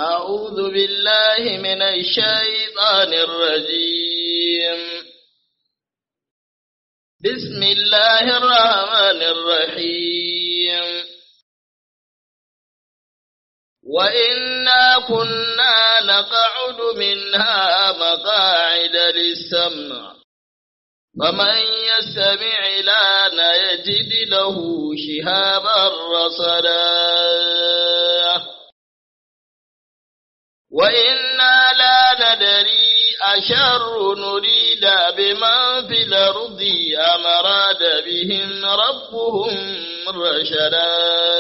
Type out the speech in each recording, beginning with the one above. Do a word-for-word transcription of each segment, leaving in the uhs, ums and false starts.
أعوذ بالله من الشيطان الرجيم بسم الله الرحمن الرحيم وإنا كنا نقعد منها مقاعد للسمع فمن يستمع لنا يجد له شهابا رصدا وإنا لا ندري أشر نريد بمن في الأرض أم أراد بهم ربهم رشدا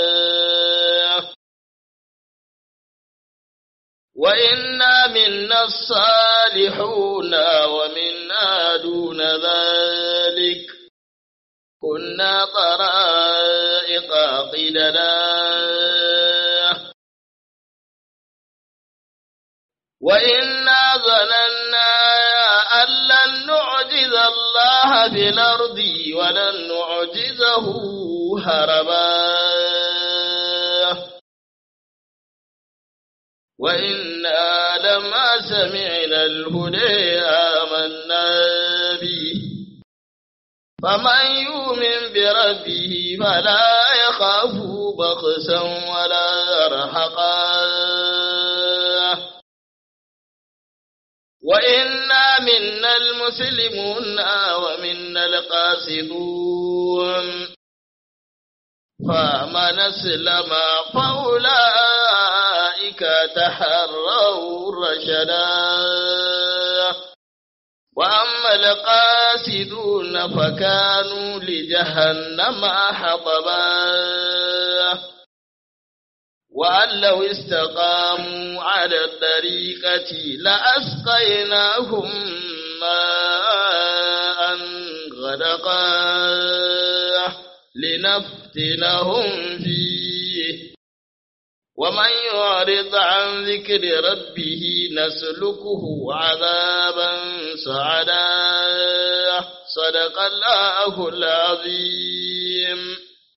وإنا منا الصالحون ومنا دون ذلك كنا طرائق قددا وإنا ظننا أن لن نعجز الله في الأرض ولن نعجزه هربا وإنا لما سمعنا الهدى آمنا به فمن يؤمن بربه فلا يخاف بخسا ولا رهقا وإنا منا المسلمون ومنا القاسطون فمن أسلم فأولئك تحروا رشدا وأما القاسطون فكانوا لجهنم حطبا وأن لو استقاموا على الطريقة لأسقيناهم ماء غدقا لنفتنهم فيه ومن يعرض عن ذكر ربه نسلكه عذابا صعدا صدق الله العظيم.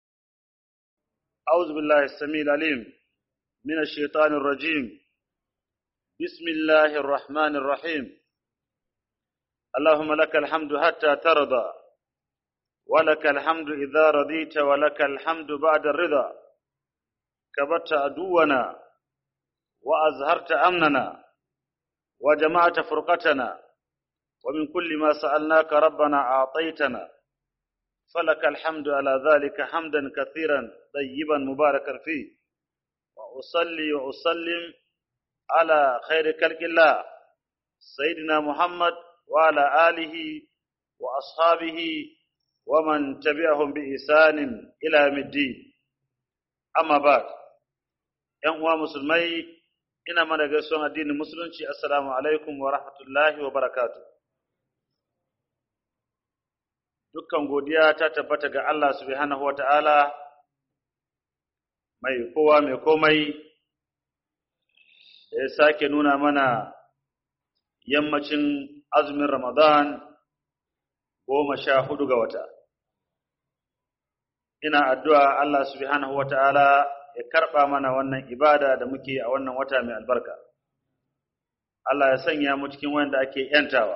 أعوذ بالله السميع العليم من الشيطان الرجيم. بسم الله الرحمن الرحيم. اللهم لك الحمد حتى ترضى ولك الحمد إذا رضيت ولك الحمد بعد الرضا. كبت عدونا وأزهرت أمننا وجمعت فرقتنا ومن كل ما سألناك ربنا أعطيتنا فلك الحمد على ذلك حمدا كثيرا طيبا مباركا فيه. وأصلي وأسلم على خير خلق الله سيدنا محمد وعلى آله وأصحابه ومن تبعهم بإحسان إلى يوم الدين. أما بعد، ‘yan uwa musulmai, ina mana gaisuwan addinin musulunci, assalamu alaikum wa rahmatullahi wa barakatuh. Dukkan godiya ta tabbata ga Allah subhanahu wa ta'ala, mai kowa mai komai, da ya sake nuna mana yammacin azumin Ramadan goma sha hudu ga wata. Ina addu'a Allah subhanahu wa ta'ala ya karɓa mana wannan ibada da muke a wannan wata mai albarka. Allah ya sanya mu cikin wanda ake ‘yantawa.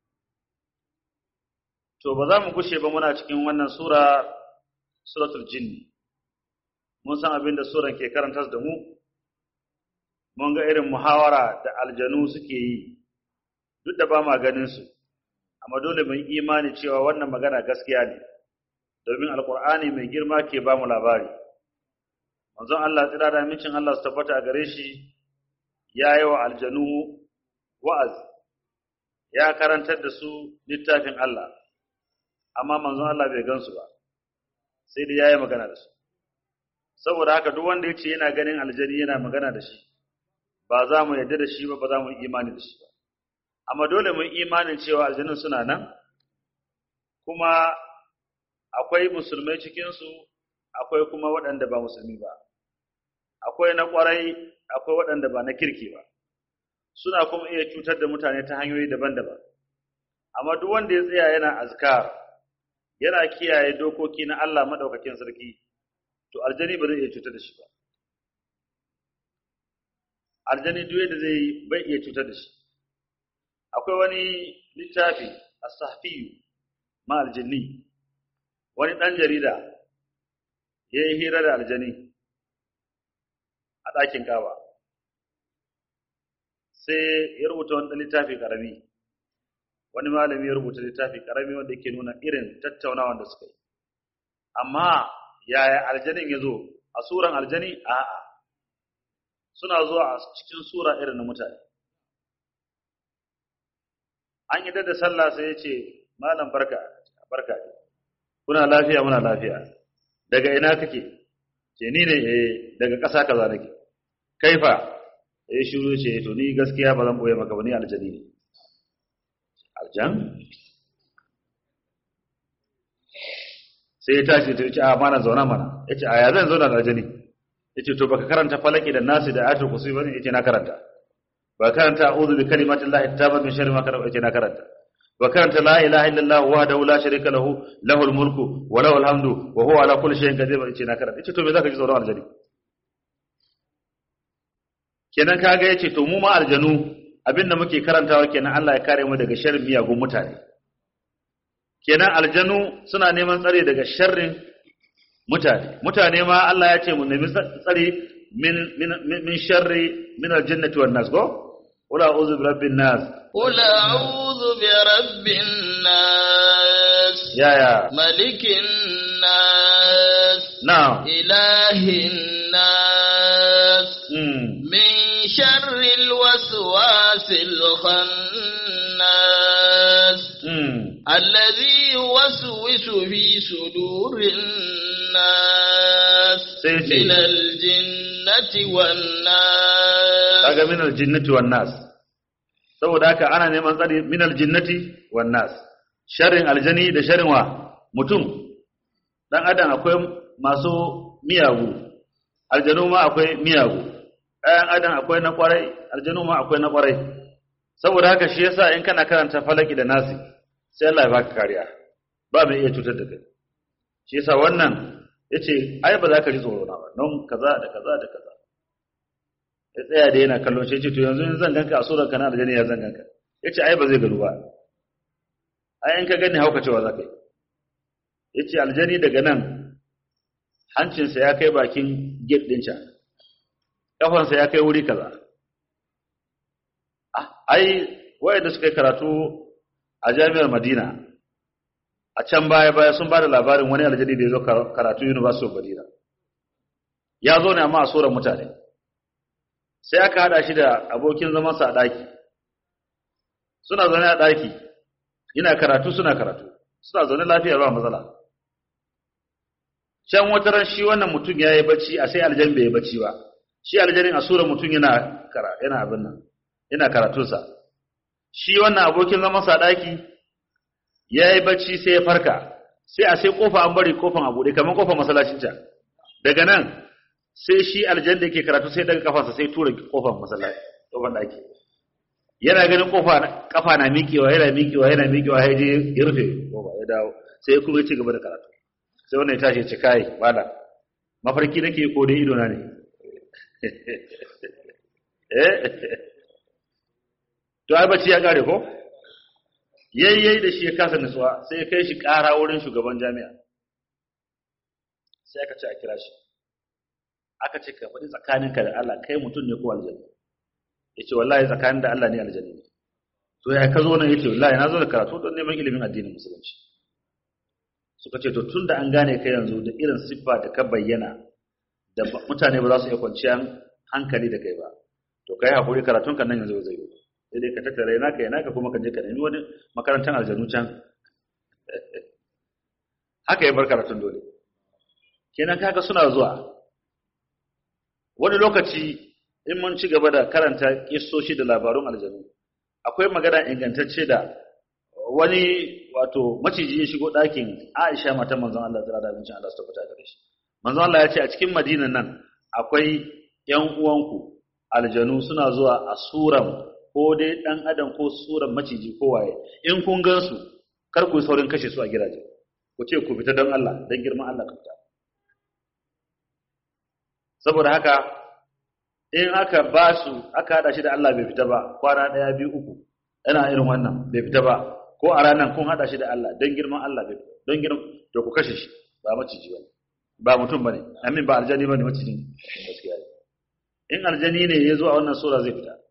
To, ba za mu gushe ba muna cikin wannan sura, suratul jinni. Mun san abin da suran ke karantar da mu, mun ga irin muhawara da aljanu suke yi, duk da ba ma ganinsu, amma dole mun imani cewa wannan magana gaskiya ne, domin Alƙur'ani mai girma ke ba mu labari. Manzon Allah tsira da amincin Allah su tabbata a gare shi ya yi wa aljanu wa'azi, ya karantar da su littafin Allah, amma manzon Allah bai gansu ba, sai dai ya yi magana da su. Saboda haka duk wanda ya ce yana ganin aljani yana magana da shi, ba za mu yarda da shi ba, ba za mu yi imani da shi ba. Amma dole mu yi imanin cewa aljanun suna nan, kuma akwai musulmai cikinsu, akwai kuma waɗanda ba musulmi ba. Akwai na ƙwarai, akwai waɗanda ba na kirki ba. Suna kuma iya cutar da mutane ta hanyoyi daban-daban. Amma duk wanda ya tsaya yana azkar, yana kiyaye dokoki na Allah madaukakin sarki, to aljani ba zai iya cutar da shi ba. aljani duk yadda zai bai iya cutar da shi akwai wani littafi as-sahfiyu ma aljanni wani dan jarida yayi hira da aljani a ɗakin Kaaba sai ya rubuta wani littafi karami wani malami ya rubuta littafi karami wanda yake nuna irin tattaunawa da suka yi amma yaya aljanin yazo a suran aljani a'a suna zuwa a cikin sura irin na mutane an yi da sallah sai ya ce malam barka barka kuna lafiya muna lafiya daga ina kake ce ni ne eh daga ƙasa kaza nake kaifa eh shiru ce to ni gaskiya ba zan boye maka ba ni aljani ne aljan sai ya tashi ta ce a mana zauna mana yace a ya zan zauna da aljani yace to baka karanta falaki da nasi da ayatul kursi bane yace na karanta ba karanta a'udhu bi kalimatillahi tabat min sharri ma karanta yace na karanta ba karanta la ilaha illallah wahdahu la sharika lahu lahul mulku wa lahul hamdu wa huwa ala kulli shay'in qadir yace na karanta yace to me zaka ji tsoron aljani kenan kaga yace to mu ma aljanu abinda muke karantawa kenan Allah ya kare mu daga sharrin miyagun mutane kenan aljanu suna neman tsare daga sharrin mutane mutane ma Allah ya ce mu nemi tsare min min min sharri min aljannati wan nas go wala a'udhu bi rabbin nas qul a'udhu bi rabbin nas ya ya malikin nas na'am ilahin nas min sharri alwaswasil khannas alladhi yuwaswisu fi sudurin nas min aljinnati wan nas kaga min aljinnati wan nas saboda haka ana neman tsari min aljinnati wan nas sharrin aljani da sharrin wa mutum dan adam akwai masu miyagu aljanu ma akwai miyagu ɗayan adam akwai na kwarai aljanu ma akwai na kwarai saboda haka shi yasa in kana karanta falaki da nasi sai Allah ya baka kariya ba mai iya cutar da kai shi yasa wannan yace ai ba za ka ji tsoro na ba don kaza da kaza da kaza ya tsaya da yana kallon shi yace to yanzu in zan ganka a surar kana aljani ya zan ganka yace ai ba zai garu ba ai in ka gani hauka cewa za ka yi yace aljani daga nan hancinsa ya kai bakin gate din can kafansa ya kai wuri kaza ah ai wayanda suka yi karatu a jami'ar Madina a can baya baya sun bada labarin wani aljani da ya zo karatu University of Madina ya zo ne amma a surar mutane sai aka hada shi da abokin zaman sa a daki suna zaune a daki ina karatu suna karatu suna zaune lafiya ba matsala can wata ran shi wannan mutum yayi bacci a sai aljan bai bacci ba shi aljanin a surar mutum yana kara yana abin nan yana karatunsa shi wannan abokin zaman sa daki yayi bacci sai ya farka sai a sai kofa an bari kofan a bude kaman kofar masallacin ta daga nan sai shi aljan da yake karatu sai daga kafansa sai tura kofar masallaci kofar daki yana ganin kofa kafa na miƙewa yana miƙewa yana miƙewa sai je ya rufe kofa ya dawo sai kuma ya ci gaba da karatu sai wannan ya tashi ya ce kai bala mafarki nake ko dai ido na ne eh to ai bacci ya kare ko yayyayi da shi ya kasa nutsuwa sai ya kai shi ƙara wurin shugaban jami'a sai aka ce a kira shi aka ce ka faɗi tsakaninka da Allah kai mutum ne ko aljanna yace wallahi tsakanin da Allah ne aljanna ne to ya ka zo nan yace wallahi na zo da karatu don neman ilimin addinin musulunci suka ce to tunda an gane kai yanzu da irin siffa da ka bayyana da mutane ba za su iya kwanciyar hankali da kai ba to kai hakuri karatun kan nan yanzu zai yi sai dai ka tattare naka yana ka kuma ka je ka nemi wani makarantar aljanu can haka ya bar karatun dole kenan kaga suna zuwa wani lokaci in mun ci gaba da karanta kissoshi da labarun aljanu akwai magana ingantacce da wani wato maciji ya shigo ɗakin Aisha matan manzon Allah tsara da bincin Allah su tabbata gare shi manzon Allah ya ce a cikin Madinan nan akwai ƴan uwanku aljanu suna zuwa a suran ko dai dan adam ko suran maciji ko waye in kun gansu kar ku saurin kashe su a gidaje ku ce ku fita don Allah dan girman Allah ka fita saboda haka in aka ba su aka hada shi da Allah bai fita ba kwana daya biyu uku yana irin wannan bai fita ba ko a ranar kun hada shi da Allah don girman Allah bai don girman to ku kashe shi ba maciji bane ba mutum bane amin ba aljani bane maciji gaskiya in aljani ne ya zo a wannan sura zai fita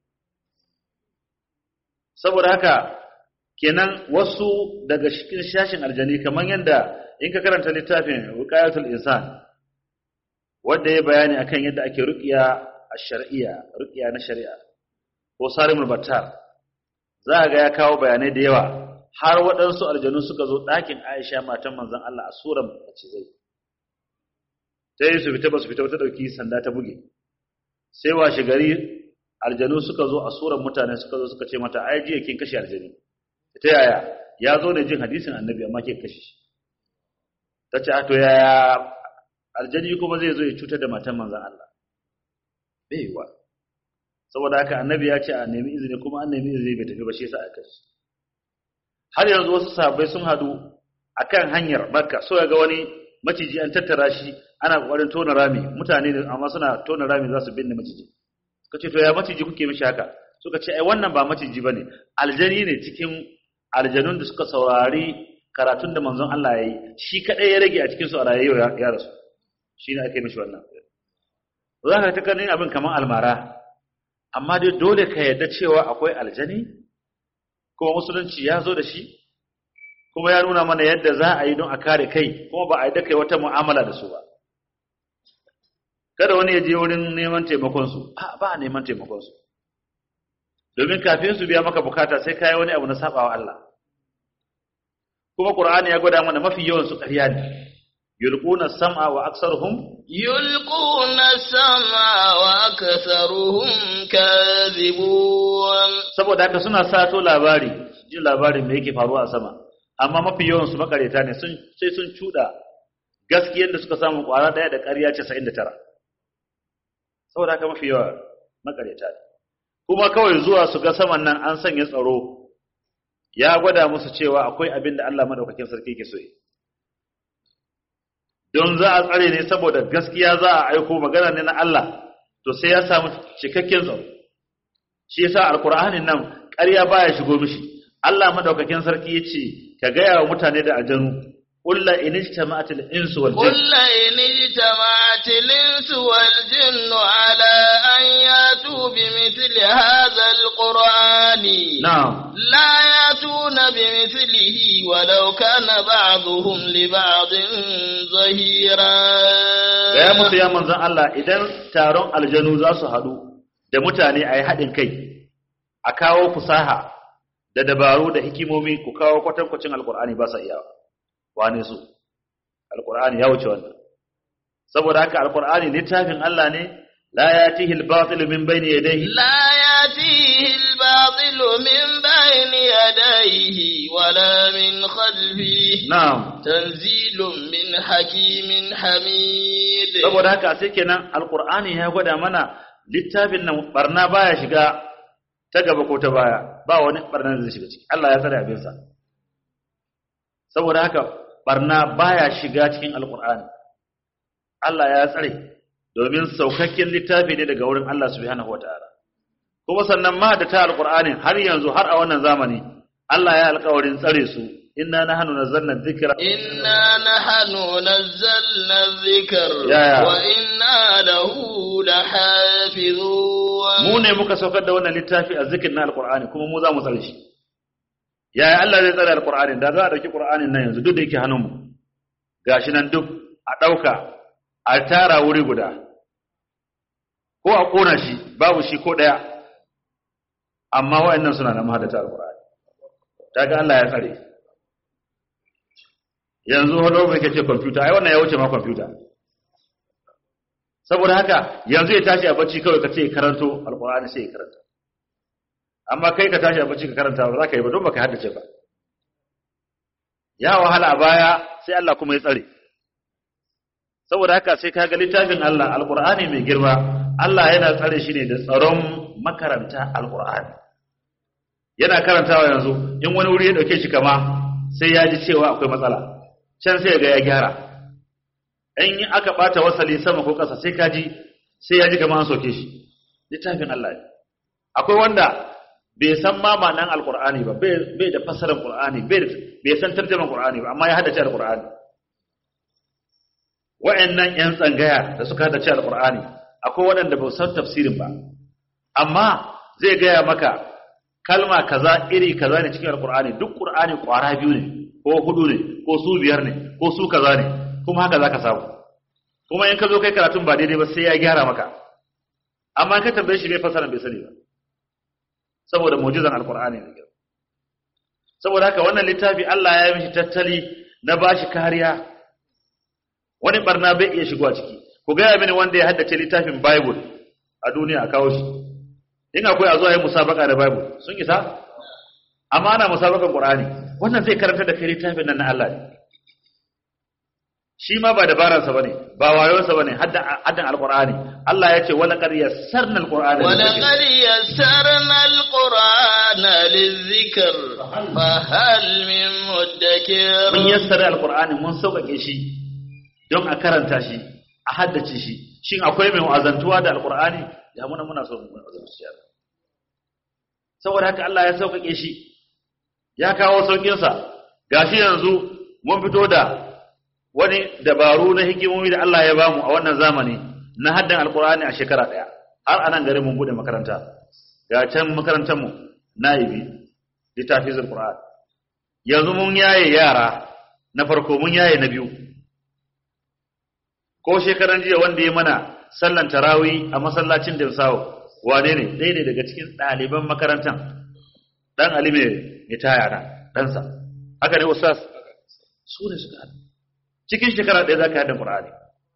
saboda haka kenan wasu daga cikin shashin aljani kamar yadda in ka karanta littafin wiqayatul insan wanda ya bayani akan yadda ake ruqiya ash-shar'iyya ruqiya na shari'a ko sarimul battar za ga ya kawo bayanai da yawa har waɗansu aljanu suka zo ɗakin Aisha matan manzon Allah a suran macizai sai su fita ba su fita ta dauki sanda ta buge sai washe gari aljanu suka zo a suran mutane suka zo suka ce mata ai jiya kin kashe aljani ta yaya ya zo ne jin hadisin annabi amma kin kashe shi ta ce to yaya aljani kuma zai zo ya cutar da matan manzon Allah bai yiwa saboda haka annabi ya ce a nemi izini kuma an nemi izini bai tafi ba shi yasa aka kashe har yanzu wasu sahabbai sun hadu akan hanyar Makka so ga wani maciji an tattara shi ana kokarin tona rami mutane ne amma suna tona rami za su binne maciji suka ce to ya maciji kuke mishi haka suka ce ai wannan ba maciji bane aljani ne cikin aljanun da suka saurari karatun da manzon Allah yayi shi kadai ya rage a cikin su a rayuwa ya rasu shine ake mishi wannan zaka ta kanin abin kaman almara amma dai dole ka yarda cewa akwai aljani kuma musulunci ya zo da shi kuma ya nuna mana yadda za a yi don a kare kai kuma ba a yi da kai wata mu'amala da su ba kada wani ya je wurin neman taimakon su a ba neman taimakon su domin kafin su biya maka bukata sai kai wani abu na sabawa Allah kuma Qur'ani ya gwada mana mafi yawan su ƙarya ne yulquna sam'a wa aktsaruhum yulquna sam'a wa aktsaruhum kadhibun saboda haka suna sato labari jin labarin me yake faruwa a sama amma mafi yawan su makareta ne sun sai sun cuda gaskiyar da suka samu kwara daya da ƙarya casa'in da tara saboda haka mafi yawa makareta ne kuma kawai zuwa su ga saman nan an sanya tsaro ya gwada musu cewa akwai abin da Allah madaukakin sarki yake so don za a tsare ne saboda gaskiya za a aiko magana ne na Allah to sai ya samu cikakken tsaro shi yasa alqur'anin nan ƙarya baya shigo mishi Allah madaukakin sarki yace ka ga yawa mutane da aljanu qul la in ijtama'atil insu wal jinn qul la in ijtama'atil insu wal jinn ala an yatu bimithli hadha alqur'ani na'am la yatuna bimithlihi walau kana ba'dhum li ba'din zahira ya musu ya manzon Allah idan taron aljanu za su hadu da mutane ayi hadin kai a kawo fusaha da dabaru da hikimomi ku kawo kwatankwacin alkur'ani ba sa iyawa wane su alkur'ani ya wuce wannan saboda haka alkur'ani littafin Allah ne la yatihi al-batil min bayni yadayhi la yatihi al-batil min bayni yadayhi wala min khalfihi na'am tanzilun min hakimin hamid saboda haka sai kenan alkur'ani ya gwada mana littafin nan barna baya shiga ta gaba ko ta baya ba wani barna da zai shiga ciki Allah ya tsare abinsa saboda haka barna baya shiga cikin alqur'ani Allah ya tsare domin saukakken littafi ne daga wurin Allah subhanahu wataala kuma sannan ma da ta alqur'ani har yanzu har a wannan zamani Allah ya alƙawarin tsare su inna nahnu nazzalna dhikra inna nahnu nazzalna dhikra wa inna lahu lahafizun mu ne muka saukar da wannan littafi a zikin na alqur'ani kuma mu za mu tsare shi yaya Allah zai tsare alqur'ani da za a dauki qur'anin nan yanzu duk da yake hannun mu gashi nan duk a dauka a tara wuri guda ko a kona shi babu shi ko daya amma wayannan suna da mahadata alqur'ani kaga Allah ya tsare yanzu hodo bai kace computer ai wannan ya wuce ma computer saboda haka yanzu ya tashi a bacci kawai ka ce karanto alqur'ani sai ya karanta amma kai ka tashi a bacci ka karanta ba za ka yi ba don baka haddace ba ya wahala a baya sai Allah kuma ya tsare saboda haka sai kaga littafin Allah alqur'ani mai girma Allah yana tsare shi ne da tsaron makaranta alqur'ani yana karantawa yanzu in wani wuri ya dauke shi kama sai ya ji cewa akwai matsala can sai ga ya gyara in aka bata wasali sama ko kasa sai kaji sai ya ji kamar an soke shi littafin Allah ne akwai wanda bai san ma ma'anan alqur'ani ba bai da fassarar qur'ani bai san tarjuman qur'ani ba amma ya haddace alqur'ani wa'annan yan tsangaya da suka haddace alqur'ani akwai waɗanda ba san tafsirin ba amma zai gaya maka kalma kaza iri kaza ne cikin alqur'ani duk qur'ani kwara biyu ne ko hudu ne ko su biyar ne ko su kaza ne kuma haka zaka samu kuma in ka zo kai karatun ba daidai ba sai ya gyara maka amma ka tambaye shi bai fasara bai sani ba saboda mu'jizan alqur'ani ne saboda haka wannan littafi Allah ya yi mishi tattali na bashi kariya wani barna bai iya shigowa ciki ku ga mini wanda ya haddace littafin bible a duniya a kawo shi in akwai a zo yi musabaka da bible sun isa amma ana musabakan qur'ani wannan zai karanta da kai littafin nan na Allah ne shi ma ba dabaransa bane ba wayonsa bane hadda haddan alqur'ani Allah ya ce wala qad yassarna alqur'ana wala qad yassarna alqur'ana lizikr fa hal min mudakkir mun yassara alqur'ani mun sauƙaƙe shi don a karanta shi a haddace shi shin akwai mai wa'azantuwa da alqur'ani ya muna muna so mu wa'azantu shi saboda haka Allah ya sauƙaƙe shi ya kawo saukin sa gashi yanzu mun fito da wani dabaru na hikimomi da Allah ya bamu a wannan zamani na haddan alqur'ani a shekara daya har anan garin mun bude makaranta ga can makarantar mu naibi litafizul qur'an yanzu mun yaye yara na farko mun yaye na biyu ko shekaran jiya wanda ya mana sallan tarawih a masallacin Dimsawo wane ne dai ne daga cikin ɗaliban makarantar dan Ali mai mitaya na dan sa haka ne ustaz su ne suka hada cikin shekara ɗaya za ka haɗa ƙur'ani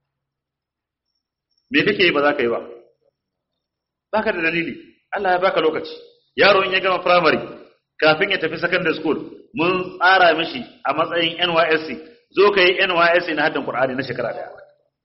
me kake yi ba za ka yi ba ba ka da dalili Allah ya baka lokaci yaro in ya gama firamare kafin ya tafi secondary school mun tsara mishi a matsayin N Y S C zo ka yi N Y S C na haɗin ƙur'ani na shekara ɗaya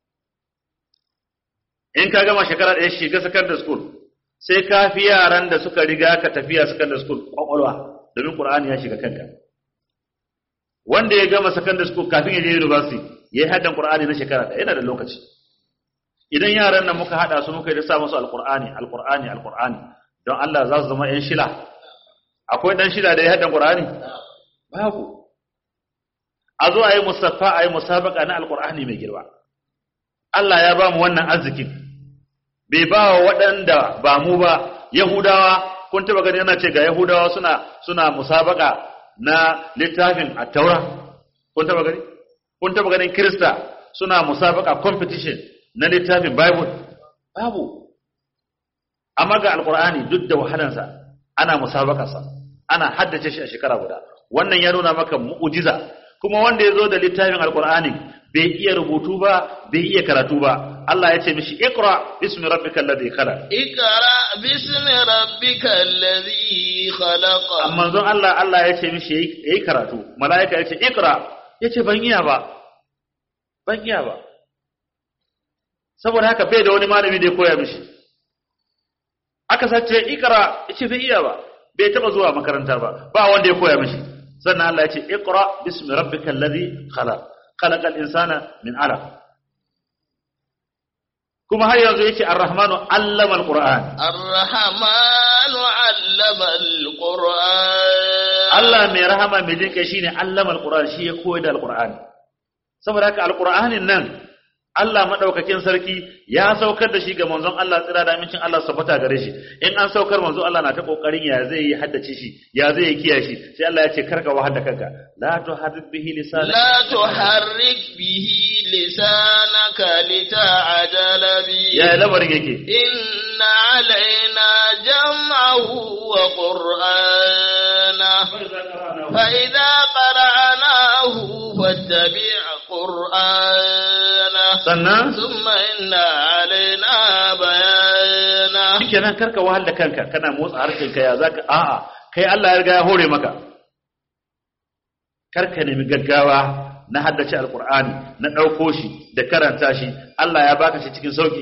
in ka gama shekara ɗaya shiga secondary school sai ka fi yaran da suka riga ka tafiya secondary school ƙwaƙwalwa domin ƙur'ani ya shiga kanka wanda ya gama secondary school kafin ya je university ya yi haddan Qur'ani na shekara ɗaya yana da lokaci idan yaran nan muka hada su muka yi da sa musu alqur'ani alqur'ani alqur'ani don Allah za su zama ƴan shila akwai dan shila da ya haddan Qur'ani babu a zo ayi musaffa ayi musabaka na alqur'ani mai girma Allah ya ba mu wannan arzikin bai ba wa waɗanda ba mu ba yahudawa kun taba gani yana ce ga yahudawa suna suna musabaka na littafin at-taura kun taba gani kun taba ganin krista suna musabaka competition na littafin bible babu amma ga alqur'ani duk da wahalansa ana musabakarsa ana haddace shi a shekara guda wannan ya nuna maka mu'jiza kuma wanda yazo da littafin alqur'ani bai iya rubutu ba bai iya karatu ba Allah ya ce mishi iqra bismi rabbikal ladhi khalaq iqra bismi rabbikal ladhi khalaq amma zon Allah Allah ya ce mishi yayi karatu malaika ya ce iqra yace ban iya ba ban iya ba saboda haka bai da wani malami da ya koya mishi aka sace iqra yace bai iya ba bai taba zuwa makaranta ba ba wanda ya koya mishi sannan Allah ya ce iqra bismi rabbikal ladhi khalaq khalaqal insana min 'alaq kuma har yanzu yake ar-rahmanu allama al-qur'an ar-rahmanu allama al-qur'an Allah mai rahama mai jinkai shine allama al-qur'an shi ya koyar da al-qur'ani saboda haka al-qur'anin nan Allah madaukakin sarki ya saukar da shi ga manzon Allah tsira da amincin Allah sabata gare shi in an saukar manzon Allah na ta kokarin ya zai yi haddace shi ya zai yi kiyaye shi sai Allah ya ce karka wahada kanka la tuharrik bihi lisanaka la tuharrik bihi lisanaka lita'jala bi ya lamarin yake inna alaina jam'ahu wa qur'ana fa idza qara'nahu fattabi' qur'ana sannan thumma inna alaina bayana kenan karka wahal da kanka kana motsa harkinka ya zaka a'a kai Allah ya riga ya hore maka karka nemi gaggawa na haddace alqur'ani na dauko shi da karanta shi Allah ya baka shi cikin sauki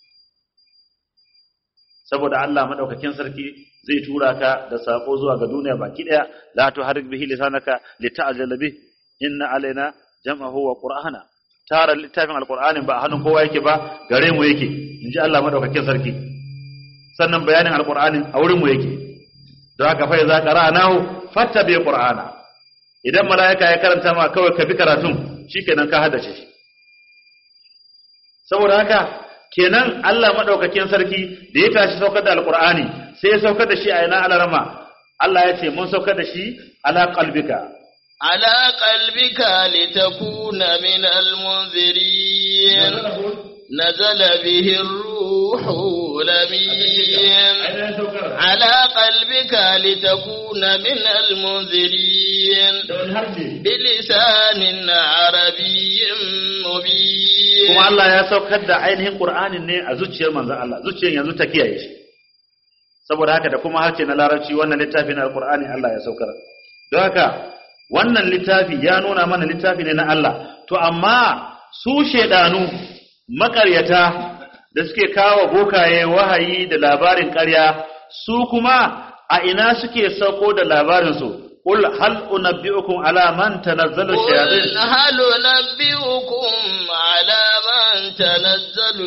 saboda Allah madaukakin sarki zai tura ka da sako zuwa ga duniya baki daya la tuharrik bihi lisanaka lita'jala bih inna alaina jam'ahu wa qur'ana tara littafin alqur'anin ba a hannun kowa yake ba gare mu yake inji Allah madaukakin sarki sannan bayanin alqur'anin a wurin mu yake don haka fa idza qara'nahu fattabi qur'ana idan malaika ya karanta ma kawai ka bi karatun shikenan ka haddace shi saboda haka kenan Allah madaukakin sarki da ya tashi saukar da alqur'ani sai ya saukar da shi a ina alarama Allah ya ce mun saukar da shi ala qalbika ala qalbika litakuna min almunzirin nazala bihi ar-ruhu lamin ala qalbika litakuna min almunzirin bilisanin arabiyyin mubin kuma Allah ya saukar da ainihin Qur'anin ne a zuciyar manzon Allah zuciyar yanzu ta kiyaye shi saboda haka da kuma harshe na larabci wannan littafi na alqur'ani Allah ya saukar don haka wannan littafi ya nuna mana littafi ne na Allah to amma su shedanu makaryata da suke kawo bokaye wahayi da labarin ƙarya su kuma a ina suke sauko da labarin su qul hal unabbiukum ala man tanazzalu shayatin qul hal unabbiukum ala man tanazzalu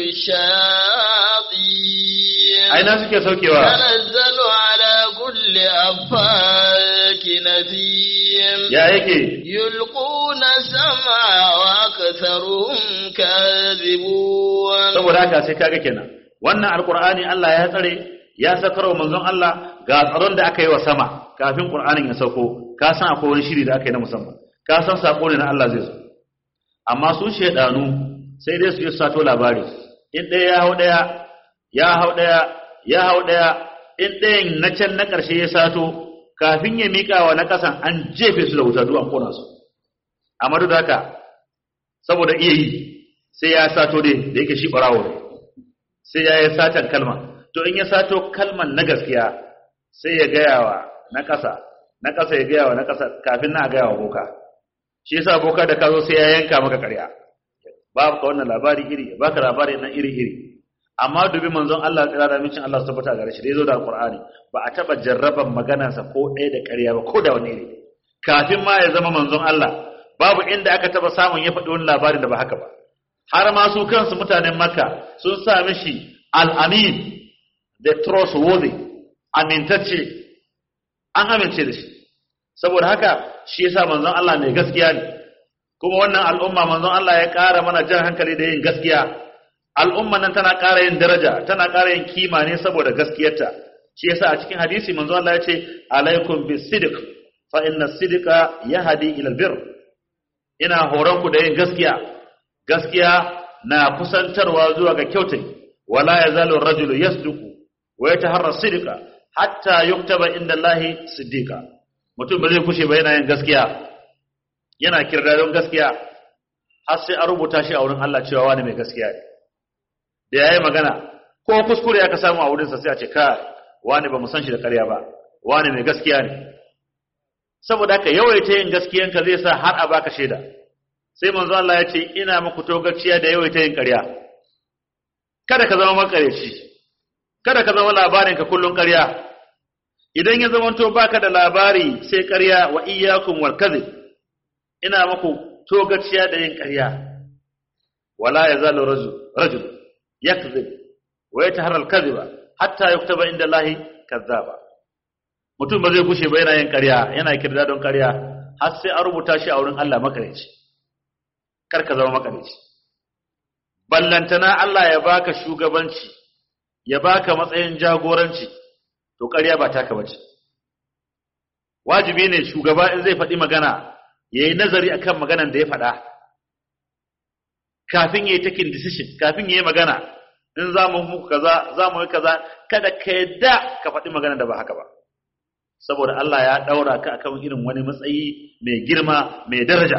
shayatin aina suke saukewa tanazzalu ala kulli affakin athim ya yake yulquna sam'a wa aktharuhum kadhibun saboda haka sai kaga kenan wannan alqur'ani Allah ya tsare ya sakarwa manzon Allah ga tsaron da aka yi wa sama kafin qur'anin ya sauko ka san akwai wani shiri da aka yi na musamman ka san sako ne na Allah zai zo amma su shedanu sai dai su yi sato labari in ɗaya ya hau ɗaya ya hau ɗaya ya hau ɗaya in ɗayan na can na ƙarshe ya sato kafin ya miƙa wa na ƙasan an jefe su da wuta duk an kona su amma duk da haka saboda iya yi sai ya sato dai da yake shi ɓarawo sai ya yi satan kalma to in ya sato kalman na gaskiya sai ya gaya wa na ƙasa na ƙasa ya gaya wa na ƙasa kafin na gaya wa boka shi yasa boka da ka zo sai ya yanka maka ƙarya babu ka wannan labari iri baka labari nan iri iri amma dubi manzon Allah tsira da mincin Allah tabbata gare shi da yazo da alqur'ani ba a taba jarraban maganarsa ko ɗaya da ƙarya ba ko da wani iri kafin ma ya zama manzon Allah babu inda aka taba samun ya faɗi wani labarin da ba haka ba har ma su kansu mutanen Makka sun sa mishi al-amin the trustworthy amintacce an amince da shi saboda haka shi yasa manzon Allah mai gaskiya ne kuma wannan al'umma manzon Allah ya ƙara mana jan hankali da yin gaskiya al'umma nan tana ƙara yin daraja tana ƙara yin kima ne saboda gaskiyarta shi yasa a cikin hadisi manzon Allah ya ce alaikum bis-sidq fa inna as-sidqa yahdi ila al-birr ina horon ku da yin gaskiya gaskiya na kusantarwa zuwa ga kyautai wala yazalu ar-rajulu yasduqu wa yataharra as-sidqa hatta yuktaba inda Allahi siddiqa mutum ba zai kushe ba yana yin gaskiya yana kirda don gaskiya har sai a rubuta shi a wurin Allah cewa wani mai gaskiya ne da yayi magana ko kuskure aka samu a wurin sa sai a ce ka wani ba mu san shi da ƙarya ba wani mai gaskiya ne saboda haka yawaita yin gaskiyanka zai sa har a baka shaida sai manzo Allah ya ce ina muku togaciya da yawaita yin ƙarya kada ka zama makareci kada ka zama labarin ka kullun ƙarya idan ya zama to baka da labari sai ƙarya wa iyyakum wal kadhib ina muku togaciya da yin ƙarya wala yazalu rajul rajul yakzib wa yataharra al kadhiba hatta yuktaba inda Allahi kazzaba mutum ba zai kushe ba yana yin ƙarya yana kirda don ƙarya har sai an rubuta shi a wurin Allah makareci kar ka zama makareci ballantana Allah ya baka shugabanci ya baka matsayin jagoranci to ƙarya ba taka bace wajibi ne shugaba in zai faɗi magana yayi nazari akan maganan da ya faɗa kafin yayi taking decision kafin yayi magana in za mu muku kaza za mu yi kaza kada ka yadda ka faɗi magana da ba haka ba saboda Allah ya daura ka akan irin wani matsayi mai girma mai daraja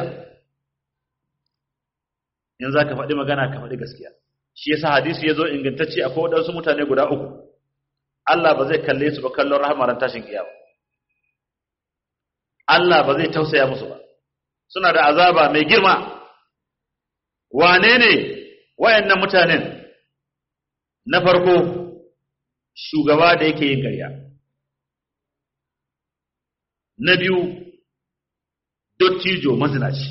in za ka faɗi magana ka faɗi gaskiya shi yasa hadisi yazo ingantacce akwai wadansu mutane guda uku Allah ba zai kalle su ba kallon rahama ran tashin kiyama Allah ba zai tausaya musu ba suna da azaba mai girma wane ne wayannan mutanen na farko shugaba da yake yin ƙarya na biyu dottijo mazinaci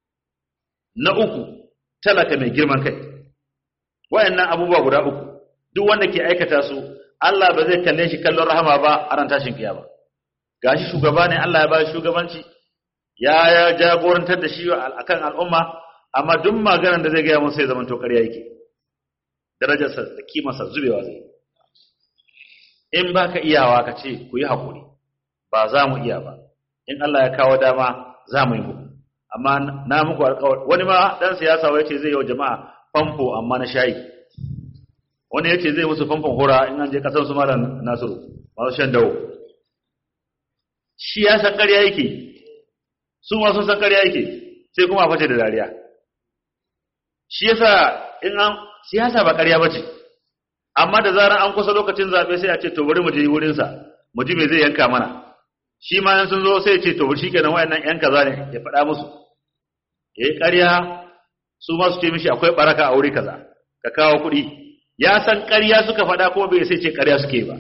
na uku talaka mai girman kai wayannan abubuwa guda uku duk wanda ke aikata su Allah ba zai kalle shi kallon rahama ba a ran tashin kiyama gashi shugaba ne Allah ya ba shi shugabanci ya ya jagorantar da shi akan al'umma amma duk maganar da zai ga mun sai zaman to ƙarya yake darajarsa da kimarsa zubewa zai in baka iyawa ka ce ku yi hakuri ba za mu iya ba in Allah ya kawo dama za mu yi muku amma na muku alƙawari wani ma dan siyasa wai ce zai yi wa jama'a famfo amma na shayi wani yace zai musu famfon hura in an je kasar su malam Nasiru masu shan dawo shi ya san ƙarya yake su ma sun san ƙarya yake sai kuma a face da dariya shi yasa in an siyasa ba ƙarya bace amma da zaran an kusa lokacin zabe sai a ce to bari mu je wurin sa mu ji me zai yanka mana shi ma yan sun zo sai ya ce to shikenan wayannan yan kaza ne ya faɗa musu yayi ƙarya su ma su ce mishi akwai baraka a wuri kaza ka kawo kuɗi ya san ƙarya suka faɗa kuma bai sai ce ƙarya suke ba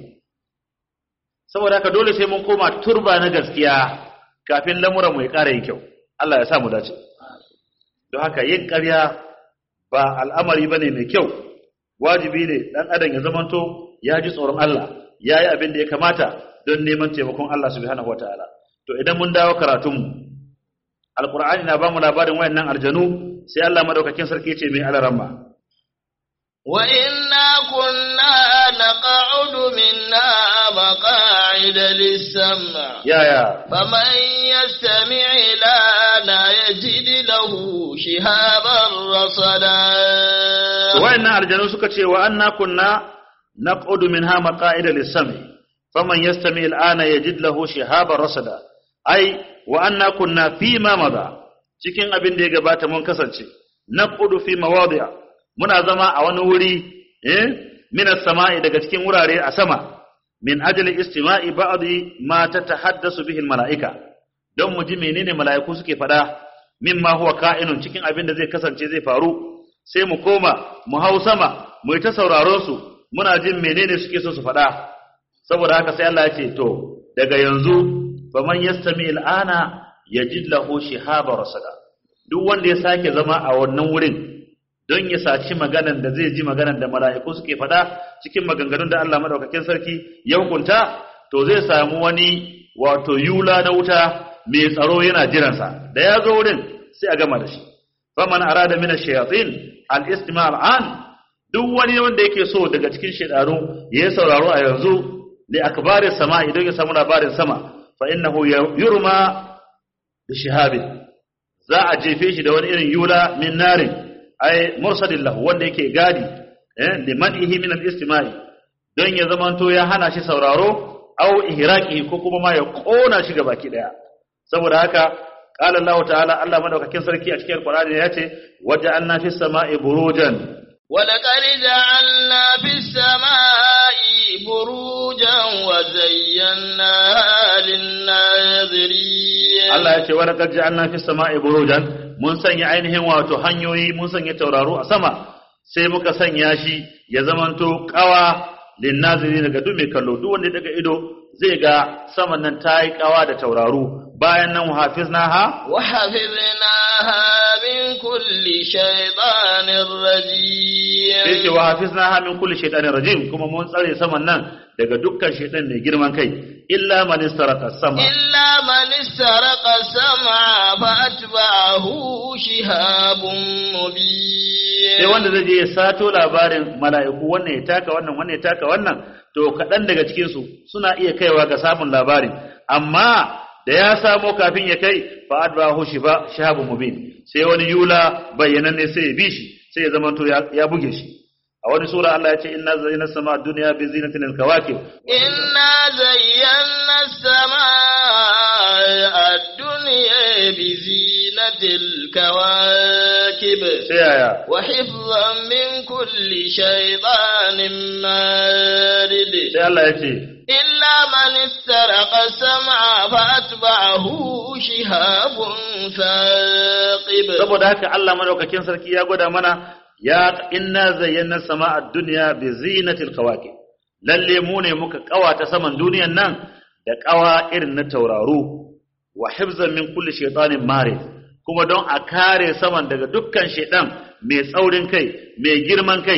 saboda haka dole sai mun koma turba na gaskiya kafin lamuran mu ya ƙara yin kyau Allah ya sa mu dace don haka yin ƙarya ba al'amari bane mai kyau wajibi ne dan adam ya zamanto ya ji tsoron Allah ya yi abin da ya kamata don neman taimakon Allah subhanahu wataala to idan mun dawo karatun mu alqur'ani na ba mu labarin wayannan aljanu sai Allah madaukakin sarki ce mai alaramma wa inna kunna naq'udu minna maq'ida lis-sam' ya ya faman yastami' lana yajid lahu shihaban rasada wayannan aljanu suka ce wa anna kunna naq'udu minha maq'ida lis-sam' faman yastami' al'ana yajid lahu shihaban rasada ai wa anna kunna fi ma madha cikin abin da ya gabata mun kasance naqudu fi mawadi'a muna zama a wani wuri eh min as-sama'i daga cikin wurare a sama min ajli istima'i ba'dhi ma tatahaddasu bihi al-mala'ika don mu ji menene mala'iku suke fada mimma huwa ka'inun cikin abin da zai kasance zai faru sai mu koma mu hau sama mu yi ta sauraron su muna jin menene suke so su fada saboda haka sai Allah ya ce to daga yanzu faman yastami al'ana yajid lahu shihaban rasada duk wanda ya sake zama a wannan wurin don ya saci maganan da zai ji maganan da mala'iku suke fada cikin maganganun da Allah madaukakin sarki ya hukunta to zai samu wani wato yula na wuta mai tsaro yana jiransa da ya zo wurin sai a gama da shi faman arada min ash-shayatin al-istima' al-an duk wani wanda yake so daga cikin shedanu ya sauraro a yanzu li akbari sama'i don ya samu labarin sama fa innahu yurma bi shihabin za a jefe shi da wani irin yula min narin ay mursadin lahu wanda yake gadi eh limanihi min al-istima'i don ya zamanto ya hana shi sauraro aw ihraqi ko kuma ma ya kona shi gabaki daya saboda haka qala Allah ta'ala Allah madaukakin sarki a cikin Qur'ani ya ce waja'alna fis sama'i burujan wa laqad ja'alna fis sama'i burujan wa zayyana lin-nazirin Allah ya ce wa laqad ja'alna fis sama'i burujan mun sanya ainihin wato hanyoyi mun sanya tauraro a sama sai muka sanya shi ya zamanto kawa lin-nazirin daga duk mai kallo duk wanda daga ido zai ga saman nan tayi kawa da tauraro bayan nan hafiznaha wa hafiznaha min kulli shaytanir rajim sai ce wa hafiznaha min kulli shaytanir rajim kuma mun tsare saman nan daga dukkan shaytan ne girman kai illa man istaraka sama illa man istaraka sama fa atba'ahu shihabun mubin sai wanda zai je ya sato labarin mala'iku wannan ya taka wannan wannan ya taka wannan to kadan daga cikin su suna iya kaiwa ga samun labarin amma da ya samo kafin ya kai fa adbahu shiba shahabun mubin sai wani yula bayyananne sai ya bi shi sai ya zamanto ya buge shi a wani sura Allah ya ce inna zayyana samaa dunya bi zinatin al-kawakib inna zayyana samaa ad-dunya bi zinatil kawakib sai aya wa hifzan min kulli shaytanin marid sai Allah ya ce إلا من استرق السمع فأتبعه شهاب ثاقب saboda haka Allah madaukakin sarki ya gwada mana ya inna zayyana samaa ad-dunya bi zinatil kawakib lalle mu ne muka kawata saman duniyan nan da kawa irin na tauraro wa hifzan min kulli shaytanin marid kuma don a kare saman daga dukkan shaytan mai tsaurin kai mai girman kai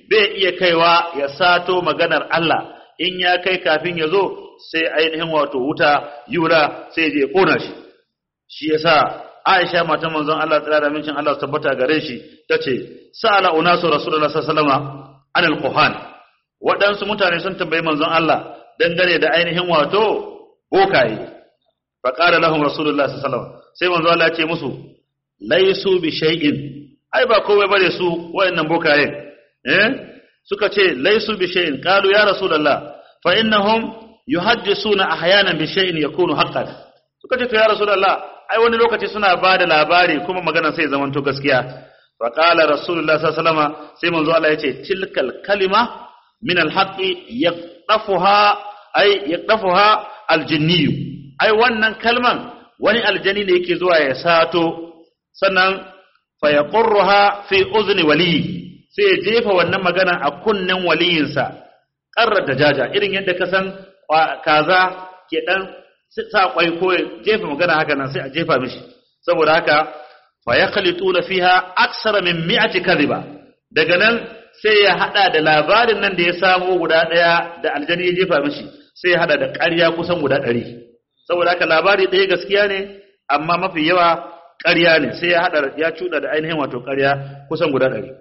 bai iya kaiwa ya sato maganar Allah in ya kai kafin ya zo sai ainihin wato wuta yura sai je kona shi shi yasa Aisha matan manzon Allah tsara da mincin Allah tabbata gare shi tace sa'ala unasu rasulullahi sallallahu alaihi wasallam anil quhan wadansu mutane sun tambayi manzon Allah dangane da ainihin wato bokaye fa qala lahum rasulullahi sallallahu alaihi wasallam sai manzon Allah ya ce musu laisu bi shay'in ai ba komai bare su wayannan bokaye eh suka ce laisu bi shay'in qalu ya rasulullah fa innahum yuhaddisuna ahyanan bi shay'in yakunu haqqan suka ce ya rasulullah ai wani lokaci suna bada labari kuma magana sai zaman to gaskiya fa qala rasulullah sallallahu alaihi wasallam sai manzo Allah yace tilkal kalima min alhaqi yaqtafuha ai yaqtafuha aljinni ai wannan kalman wani aljani ne yake zuwa ya sato sannan fa yaqurruha fi uzni wali sai ya jefa wannan magana a kunnen waliyinsa qarrar dajaja irin yadda ka san kaza ke dan sa kwai ko jefa magana haka nan sai a jefa mishi saboda haka fa yakhlituna fiha aksara min mi'ati kadhiba daga nan sai ya hada da labarin nan da ya samu guda daya da aljani ya jefa mishi sai ya hada da ƙarya kusan guda ɗari saboda haka labari ɗaya gaskiya ne amma mafi yawa ƙarya ne sai ya hada ya cuda da ainihin wato ƙarya kusan guda ɗari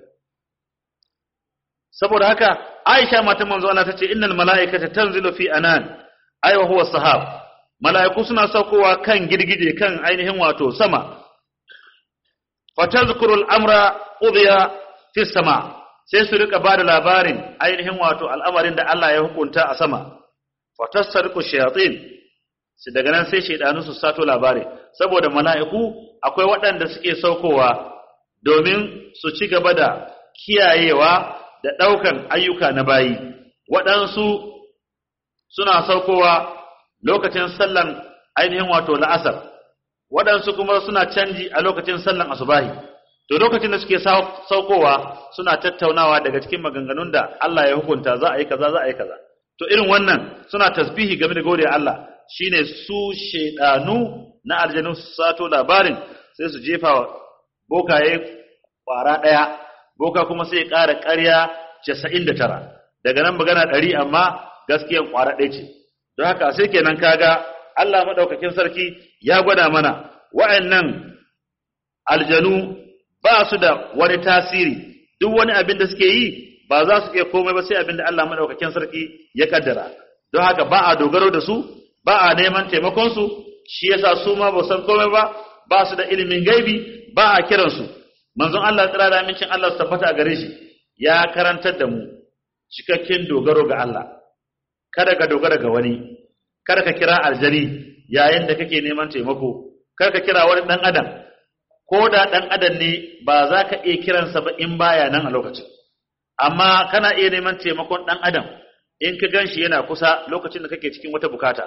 saboda haka Aisha matan manzo Allah tace innal malaikata tanzilu fi anan ay wa huwa sahab malaiku suna saukowa kan girgije kan ainihin wato sama fa tazkuru al-amra udiya fi sama sai su rika bada labarin ainihin wato al'amarin da Allah ya hukunta a sama fa tasarqu shayatin sai daga nan sai shaydanu su sato labari saboda malaiku akwai waɗanda suke saukowa domin su ci gaba da kiyayewa da ɗaukan ayyuka na bayi waɗansu suna saukowa lokacin sallan ainihin wato la'asar waɗansu kuma suna canji a lokacin sallan asubahi to lokacin da suke saukowa suna tattaunawa daga cikin maganganun da Allah ya hukunta za a yi kaza za a yi kaza to irin wannan suna tasbihi game da gode Allah shine su shedanu na aljanu su sato labarin sai su jefa bokaye kwara daya boka kuma sai ya ƙara ƙarya casa'in da tara daga nan magana ɗari amma gaskiyan ƙwara ɗaya ce don haka sai kenan kaga Allah maɗaukakin sarki ya gwada mana wa'annan aljanu ba su da wani tasiri duk wani abin da suke yi ba za su iya komai ba sai abin da Allah maɗaukakin sarki ya kaddara don haka ba a dogaro da su ba a neman taimakonsu shi yasa su ma ba san komai ba ba su da ilimin gaibi ba a kiransu manzon Allah tsira da amincin Allah su tabbata a gare shi ya karantar da mu cikakken dogaro ga Allah kada ka dogara ga wani kada ka kira aljani yayin da kake neman taimako kada ka kira wani dan adam ko da dan adam ne ba za ka iya kiransa ba in baya nan a lokacin amma kana iya neman taimakon dan adam in ka ganshi yana kusa lokacin da kake cikin wata bukata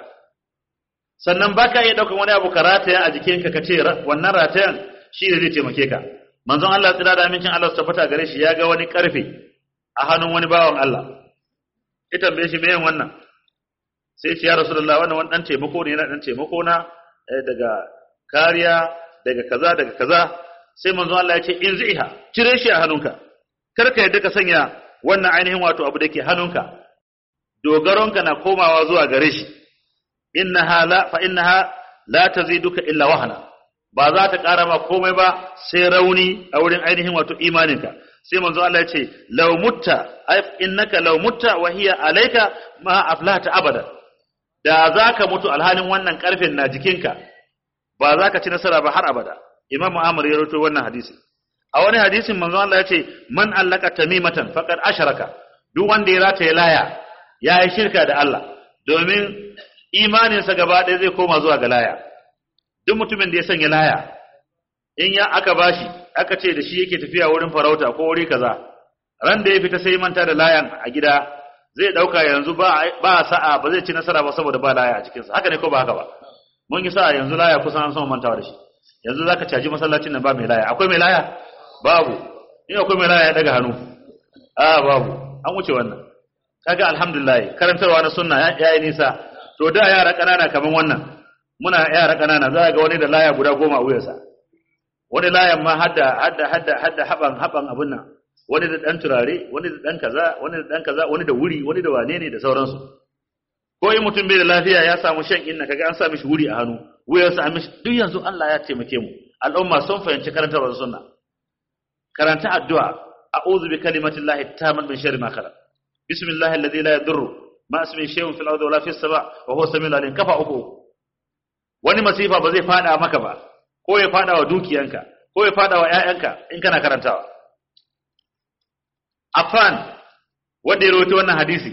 sannan baka iya daukan wani abu karata a jikinka ka ce wannan ratayan shi ne zai taimake ka manzon Allah tsira da amincin Allah su tabbata gare shi ya ga wani karfe a hannun wani bawan Allah ya tambaye shi meye wannan sai ya ce ya Rasulullah wannan wani dan taimako ne yana dan taimako na daga kariya daga kaza daga kaza sai manzon Allah ya ce in ziha cire shi a hannunka kar ka yadda ka sanya wannan ainihin wato abu dake hannunka dogaronka na komawa zuwa gare shi innaha la fa innaha la taziduka illa wahana ba za ta ƙara ma komai ba sai rauni a wurin ainihin wato imaninka sai manzo Allah ya ce law mutta innaka law mutta wa hiya alayka ma aflahta abada da zaka mutu alhalin wannan karfin na jikinka ba za ka ci nasara ba har abada Imam Ahmad ya rawaito wannan hadisi a wani hadisin manzo Allah ya ce man allaka tamimatan faqad asharaka duk wanda ya rata ya laya ya yi shirka da Allah domin imaninsa gaba ɗaya zai koma zuwa ga laya duk mutumin da ya sanya laya in ya aka bashi aka ce da shi yake tafiya wurin farauta ko wuri kaza ran da ya fita sai manta da layan a gida zai dauka yanzu ba ba sa'a ba zai ci nasara ba saboda ba laya a cikin sa haka ne ko ba haka ba mun yi sa'a yanzu laya kusan an sama mantawa da shi yanzu zaka caji masallacin nan ba mai laya akwai mai laya babu in akwai mai laya ya daga hannu a babu an wuce wannan kaga alhamdulillah karantarwa na sunna ya yi nisa to da yara kanana kaman wannan muna yara kanana za ga wani da laya guda goma a wuyarsa wani layan ma hadda hadda hadda hadda haban haban abun nan wani da dan turare wani da dan kaza wani da dan kaza wani da wuri wani da wane ne da sauransu ko in mutum bai da lafiya ya samu shan inna kaga an sa mishi wuri a hannu wuyarsa an mishi duk yanzu Allah ya taimake mu al'umma sun fahimci karantarwar sunna karanta addu'a a'udhu bi kalimatillahi tammat min sharri ma khalaq bismillahi alladhi la yadurru ma ismihi shay'un fil ardi wala fis sama' wa huwa samiul alim kafa uku wani masifa ba zai fada maka ba ko ya fada wa dukiyanka ko ya fada wa ƴaƴanka in kana karantawa afan wanda ya rawaito wannan hadisi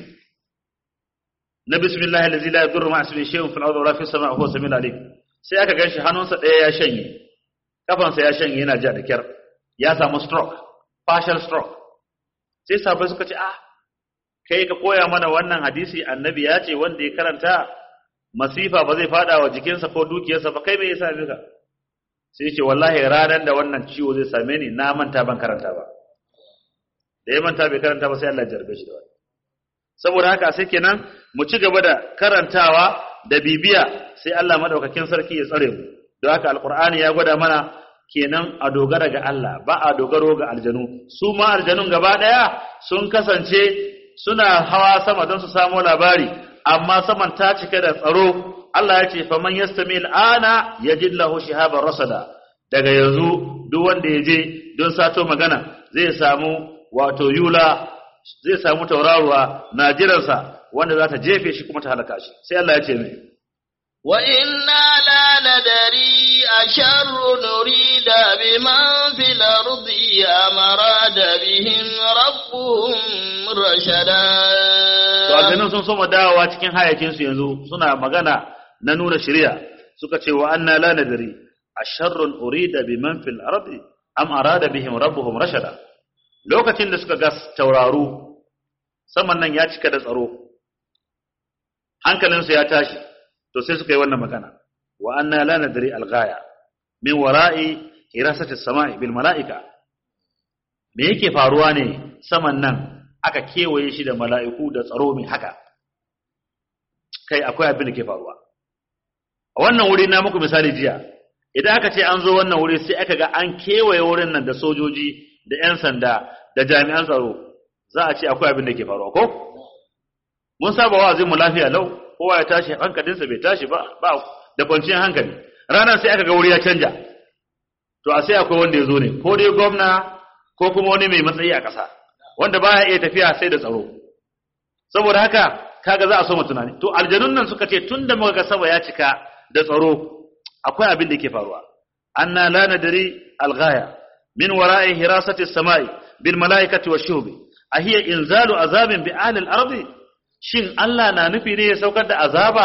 na bismillahi alladhi la yadurru ma ismihi shay'un fil ardi wala fis sama' wa huwa samiul alim sai aka ganshi hannunsa daya ya shanye kafansa ya shanye yana ja da kyar ya samu stroke partial stroke sai sahabbai suka ce ah kai ka koya mana wannan hadisi annabi ya ce wanda ya karanta masifa ba zai fada wa jikinsa ko dukiyarsa ba kai me yasa mika sai ya ce wallahi ranar da wannan ciwo zai same ni na manta ban karanta ba da ya manta bai karanta ba sai Allah ya jarbe shi da wani saboda haka sai kenan mu ci gaba da karantawa da bibiya sai Allah madaukakin sarki ya tsare mu don haka alqur'ani ya gwada mana kenan a dogara ga Allah ba a dogaro ga aljanu su ma aljanun gaba daya sun kasance suna hawa sama don su samu labari amma saman ta cike da tsaro Allah ya ce faman yastamil ana yajid lahu shihaban rasada daga yanzu duk wanda yaje don sato magana zai samu wato yula zai samu tauraruwa na jiransa wanda za ta jefe shi kuma ta halaka shi sai Allah ya ce mai wa inna la nadari asharru nurida biman fil ardi amara bihim rabbuhum rashada to aljanun sun soma dawowa cikin hayakin su yanzu suna magana na nuna shari'a suka ce wa anna la nadari asharru urida biman fil ardi am arada bihim rabbuhum rashada lokacin da suka ga tauraru saman nan ya cika da tsaro hankalinsu ya tashi to sai suka yi wannan magana wa anna la nadri al-ghaya min wara'i hirasati as-sama'i bil mala'ika me yake faruwa ne saman nan aka kewaye shi da mala'iku da tsaro mai haka kai akwai abin da ke faruwa a wannan wuri na muku misali jiya idan aka ce an zo wannan wuri sai aka ga an kewaye wurin nan da sojoji da ƴan sanda da jami'an tsaro za a ce akwai abin da ke faruwa ko mun saba wa'azin mu lafiya lau kowa ya tashi hankalinsa bai tashi ba ba da kwanciyar hankali ranar sai aka ga wuri ya canja to a sai akwai wanda ya zo ne ko dai gwamna ko kuma wani mai matsayi a ƙasa wanda baya iya tafiya sai da tsaro saboda haka kaga za a so mu tunani to aljanun nan suka ce tunda muka ga sama ya cika da tsaro akwai abin da ke faruwa anna la nadri al-ghaya min wara'i hirasati as-sama'i bil mala'ikati wash-shuhbi ahiya inzalu azabin bi ahli al-ardi shin Allah na nufi ne ya saukar da azaba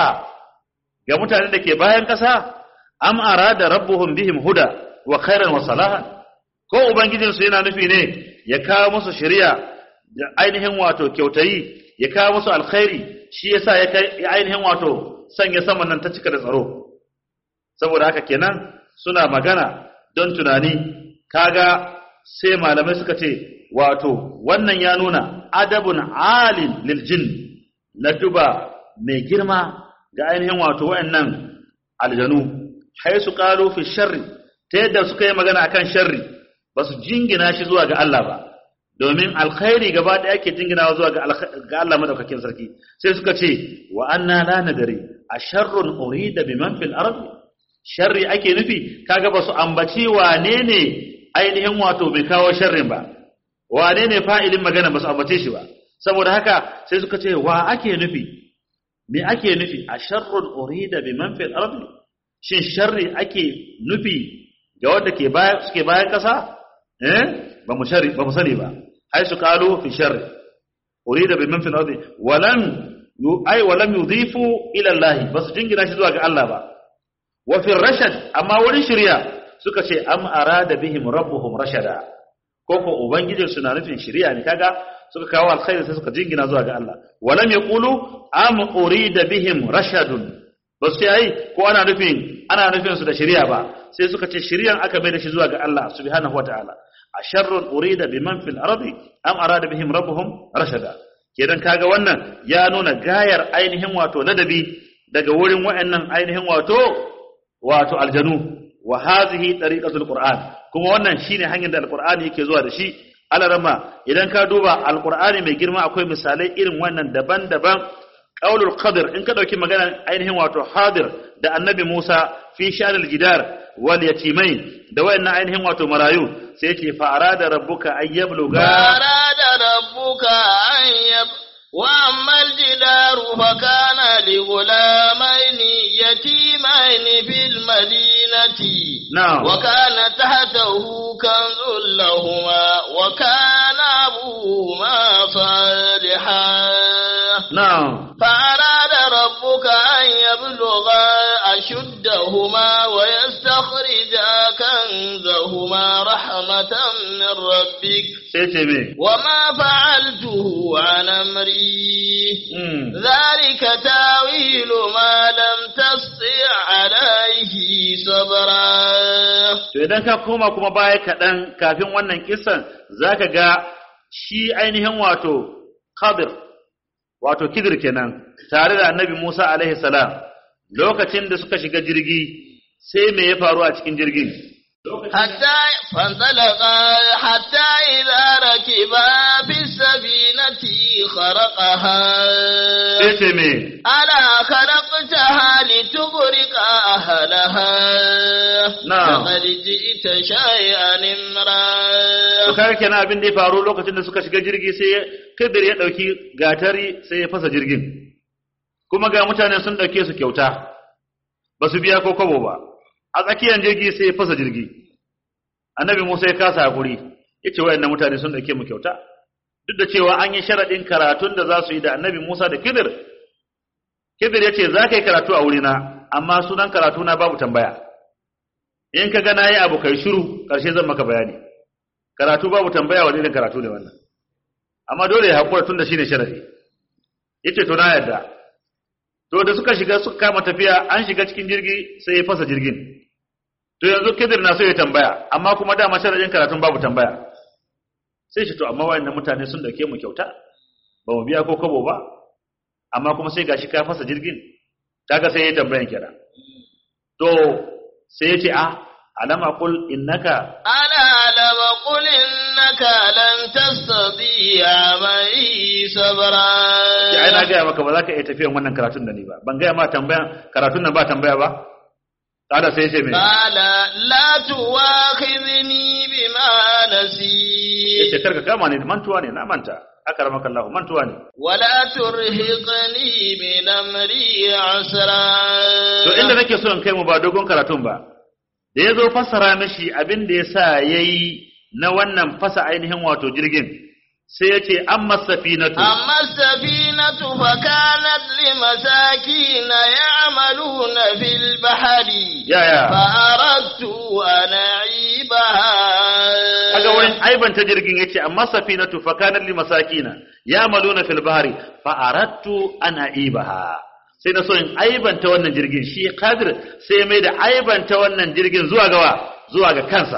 ga mutanen da ke bayan kasa am arada rabbuhum bihim huda wa khairan wa salahan ko ubangijin su yana nufi ne ya kawo musu shari'a da ainihin wato kyautayi ya kawo musu alkhairi shi yasa ya kai ainihin wato sanya saman nan ta cika da tsaro saboda haka kenan suna magana don tunani kaga sai malamai suka ce wato wannan ya nuna adabun alin lil jinn laduba mai girma ga ainihin wato wayannan aljanu haisu qalu fi sharri ta yadda suka yi magana akan sharri basu jingina shi zuwa ga Allah ba domin alkhairi gaba da yake jinginawa zuwa ga ga Allah madaukakin sarki sai suka ce wa anna la nadri asharrun urida biman fil ardi sharri ake nufi kaga basu ambaci wane ne ainihin wato bai kawo sharrin ba wane ne fa'ilin magana basu ambace shi ba saboda haka sai suka ce wa ake nufi me ake nufi asharrun urida biman fil ardi shin sharri ake nufi ga wanda ke bayan suke bayan kasa eh ba mu sharri ba mu sani ba ai su kalu fi sharri urida biman fil ardi walam yu ai walam yudhifu ila Allah basu jingina shi zuwa ga Allah ba wa fi rashad amma wurin shari'a suka ce am arada bihim rabbuhum rashada ko ko ubangijin su na nufin shari'a ne kaga suka kawo alkhairi sai suka jingina zuwa ga Allah walam yaqulu am urida bihim rashadun basu ce ai ko ana nufin ana nufin su da shari'a ba sai suka ce shari'an aka bai da shi zuwa ga Allah subhanahu wataala asharrun urida biman fil ardi am arada bihim rabbuhum rashada kenan kaga wannan ya nuna gayar ainihin wato ladabi daga wurin wayannan ainihin wato wato aljanu wa hazihi tariqatul qur'an kuma wannan shine hanyar da alqur'ani yake zuwa da shi alarama idan ka duba alqur'ani mai girma akwai misalai irin wannan daban-daban qaulul qadir in ka dauki magana ainihin wato hadir da annabi Musa fi shanil jidar wal yatimain da wayannan ainihin wato marayu sai yake fa arada rabbuka ayyabluga arada rabbuka ayyab wa ammal jidaru fa kana li ghulamaini yatimaini fil madinati na'am wa kana tahtahu kanzul lahumā wa kana abuhumā salihan na'am فأراد ربك أن يبلغا أشدهما ويستخرجا كنزهما رحمة من ربك وما فعلته عن أمري ذلك تاويل ما لم تستطع عليه صبرا. To idan ka koma kuma baya kaɗan kafin wannan kisan zaka ga shi ainihin wato Khadir wato Khidir kenan tare da Annabi Musa alaihi salam lokacin da suka shiga jirgi sai me ya faru a cikin jirgin hatta fantalaqa hatta idza rakiba fi safinati kharaqaha sai me ala kharaqtaha litughriqa ahlaha na'am laqad ji'ta shay'an imra. to kare kenan abin da ya faru lokacin da suka shiga jirgi sai Khidir ya dauki gatari sai ya fasa jirgin kuma ga mutane sun dauke su kyauta ba su biya ko kwabo ba a tsakiyar jirgi sai ya fasa jirgi annabi Musa ya kasa hakuri yace wayannan mutane sun dauke mu kyauta duk da cewa an yi sharadin karatun da za su yi da annabi Musa da Khidir Khidir yace za ka yi karatu a wurina amma sunan karatu na babu tambaya in ka ga nayi abu kai shiru karshe zan maka bayani karatu babu tambaya wani irin karatu ne wannan amma dole ya hakura tunda shine sharadi yace to na yarda to da suka shiga suka kama tafiya an shiga cikin jirgi sai ya fasa jirgin to yanzu Khidir na so ya tambaya amma kuma dama sharadin karatun babu tambaya sai shi to amma wayannan mutane sun dauke mu kyauta ba mu biya ko kobo ba amma kuma sai gashi ka fasa jirgin kaga sai ya tambayan kira to sai ya ce a alama qul innaka ana alama qul innaka lan tastati'a mai sabra. Ya ai na ga maka ba za ka iya tafiyan wannan karatun da ni ba ban ga ma tambayan karatun nan ba tambaya ba kada sai ce me qala la tuwakhidhni bima nasi yace karka kama ni mantuwa ne na manta akramaka Allah mantuwa ne wala turhiqni min amri asra. to inda nake so in kai mu ba dogon karatun ba da yazo fassara mishi abin da yasa yayi na wannan fasa ainihin wato jirgin sai yace amma safinatu amma safinatu fa kanat limasakin ya'maluna fil bahri ya ya fa aradtu an aibaha. kaga wurin aibanta jirgin yace amma safinatu fa kanat limasakin ya'maluna fil bahri fa aradtu an aibaha sai na so in aibanta wannan jirgin shi Qadir sai mai da aibanta wannan jirgin zuwa gawa zuwa ga kansa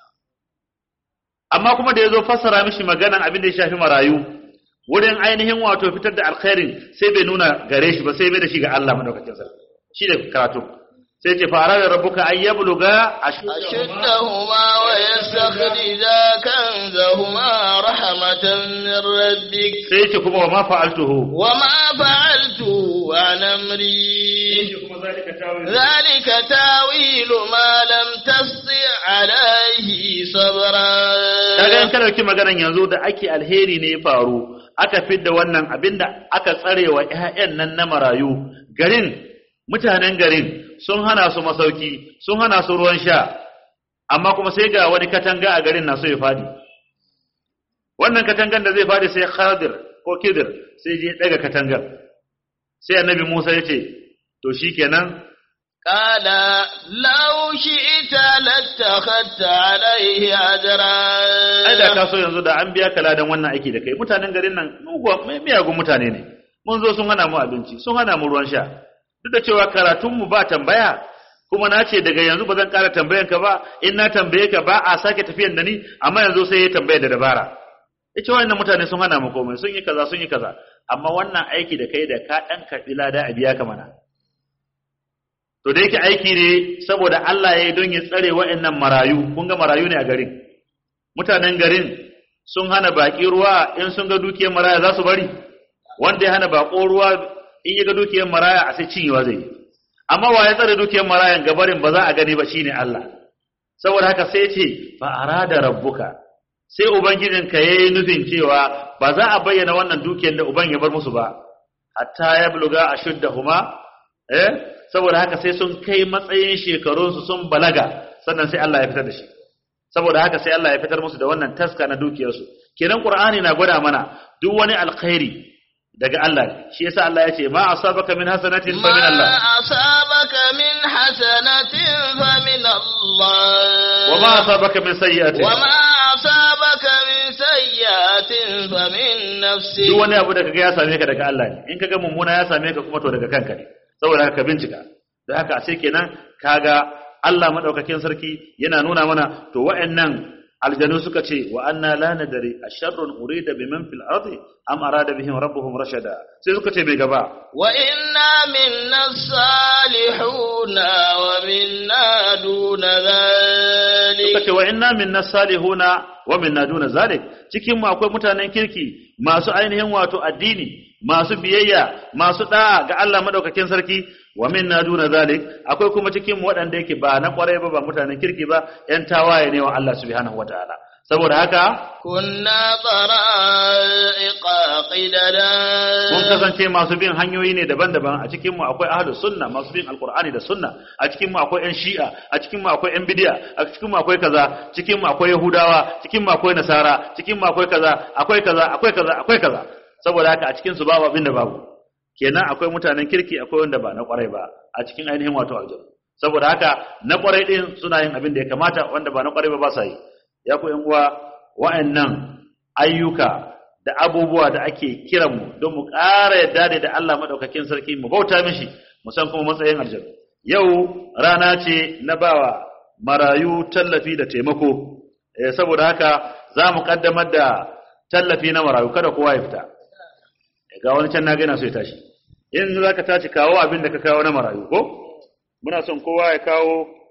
amma kuma da yazo fassara mishi maganan abin da ya shafi marayu wurin ainihin wato fitar da alkhairin sai bai nuna gare shi ba sai bai da shi ga Allah madaukakin sarki shi da karatu sai ce fara da rabbuka ayyabluga ashuddahuma wa yastakhrija kanzahuma rahmatan min rabbik sai ce kuma wa ma fa'altuhu wa ma fa'altu an amri zalika tawilu ma lam tasti alayhi sabra. kaga in ka dauki maganan yanzu da ake alheri ne ya faru aka fidda wannan abinda aka tsarewa ƴaƴan nan na marayu garin mutanen garin sun hana su masauki sun hana su ruwan sha amma kuma sai ga wani katanga a garin na so ya fadi wannan katangan da zai fadi sai Khadir ko Khidir sai je daga katangar sai annabi Musa ya ce to shikenan qala law shi'ta lattakhadta alayhi ajra. ai da ka so yanzu da an biya kala dan wannan aiki da kai mutanen garin nan muguwa miyagun mutane ne mun zo sun hana mu abinci sun hana mu ruwan sha duk da cewa karatunmu ba tambaya kuma na ce daga yanzu ba zan ƙara tambayan ka ba in na tambaye ka ba a sake tafiyan da ni amma yanzu sai ya tambaye da dabara yace wannan mutane sun hana mu komai sun yi kaza sun yi kaza amma wannan aiki da kai da ka dan karbi lada a biya ka mana to da yake aiki ne saboda Allah ya yi don ya tsare wa'annan marayu kun ga marayu ne a garin mutanen garin sun hana baki ruwa in sun ga dukiyar maraya za su bari wanda ya hana bako ruwa in ya ga dukiyar maraya a sai cinyewa zai yi amma wa ya tsare dukiyar marayan gabarin ba za a gani ba shine Allah saboda haka sai ce fa arada rabbuka sai ubangijinka yayi nufin cewa ba za a bayyana wannan dukiyar da uban ya bar musu ba hatta ya buluga ashuddahuma eh saboda haka sai sun kai matsayin shekarunsu sun balaga sannan sai Allah ya fitar da shi saboda haka sai Allah ya fitar musu da wannan taska na dukiyarsu kenan Qur'ani na gwada mana duk wani alkhairi daga Allah ne shi yasa Allah ya ce ma asabaka min hasanatin fa min Allah ma asabaka min hasanatin fa min Allah wa ma asabaka min sayyi'atin wa ma asabaka min sayyi'atin fa min nafsi duk wani abu da kaga ya same ka daga Allah ne in kaga mummuna ya same ka kuma to daga kanka ne saboda haka ka bincika don haka sai kenan kaga Allah madaukakin sarki yana nuna mana to wa'annan aljanu suka ce wa anna la nadri asharrun urida biman fil ardi am arada bihim rabbuhum rashada sai suka ce mai gaba wa inna minna salihuna wa minna duna zalik suka ce wa inna minna salihuna wa minna duna zalik cikin mu akwai mutanen kirki masu ainihin wato addini masu biyayya masu da'a ga Allah madaukakin sarki wa minna duna zalik akwai kuma cikin waɗanda yake ba na kwarai ba ba mutanen kirki ba ƴan tawaye ne wa Allah subhanahu wataala saboda haka kunna tara'iqa qidada mun kasance masu bin hanyoyi ne daban-daban a cikin mu akwai ahlus sunna masu bin alqur'ani da sunna a cikin mu akwai ƴan shi'a a cikin mu akwai ƴan bid'a a cikin mu akwai kaza cikin mu akwai yahudawa cikin mu akwai nasara cikin mu akwai kaza akwai kaza akwai kaza akwai kaza saboda haka a cikin su babu abin da babu kenan akwai mutanen kirki akwai wanda ba na kwarai ba a cikin ainihin wato aljanna saboda haka na kwarai din suna yin abin da ya kamata wanda ba na kwarai ba ba sa yi ya ku yan uwa wa'annan ayyuka da abubuwa da ake kiran mu don mu ƙara yadda da Allah madaukakin sarki mu bauta mishi mu san kuma matsayin aljanna yau rana ce na bawa marayu tallafi da taimako eh, saboda haka za mu kaddamar da tallafi na marayu kada kowa ya fita ga wani can na gaina so ya tashi in za ka tashi kawo abin da ka kawo na marayu ko muna son kowa ya kawo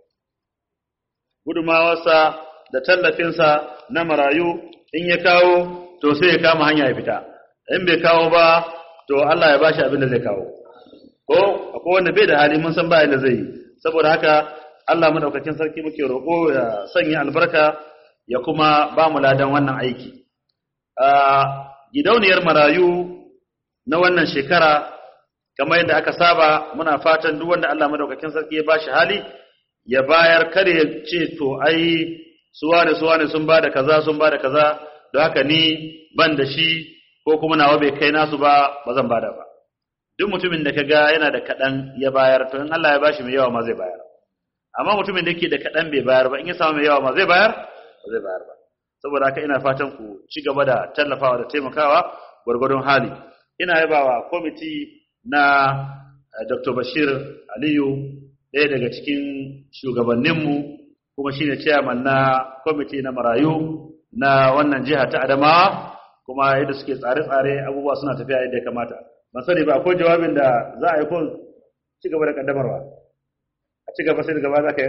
gudumawarsa da tallafinsa na marayu in ya kawo to sai ya kama hanya ya fita in bai kawo ba to Allah ya bashi abin da zai kawo ko akwai wanda bai da hali mun san ba yadda zai yi saboda haka Allah madaukakin sarki muke roƙo ya sanya albarka ya kuma ba mu ladan wannan aiki a gidauniyar marayu na wannan shekara kamar yadda aka saba muna fatan duk wanda Allah madaukakin sarki ya bashi hali ya bayar kare ya ce to ai suwa ne suwa ne sun bada kaza sun bada kaza don haka ni ban da shi ko kuma nawa bai kai nasu ba ba zan bada ba duk mutumin da kaga yana da kadan ya bayar to in Allah ya bashi mai yawa ma zai bayar amma mutumin da yake da kadan bai bayar ba in ya samu mai yawa ma zai bayar ba zai bayar ba saboda haka ina fatan ku ci gaba da tallafawa da taimakawa gwargwadon hali ina yabawa kwamiti na Doctor Bashir Aliyu ɗaya daga cikin shugabanninmu kuma shine chairman na kwamiti na marayu na wannan jiha ta Adamawa kuma yadda suke tsare-tsare abubuwa suna tafiya yadda ya kamata ban sani ba akwai jawabin da za a yi kun ci gaba da kaddamarwa a ci gaba sai da gaba za ka yi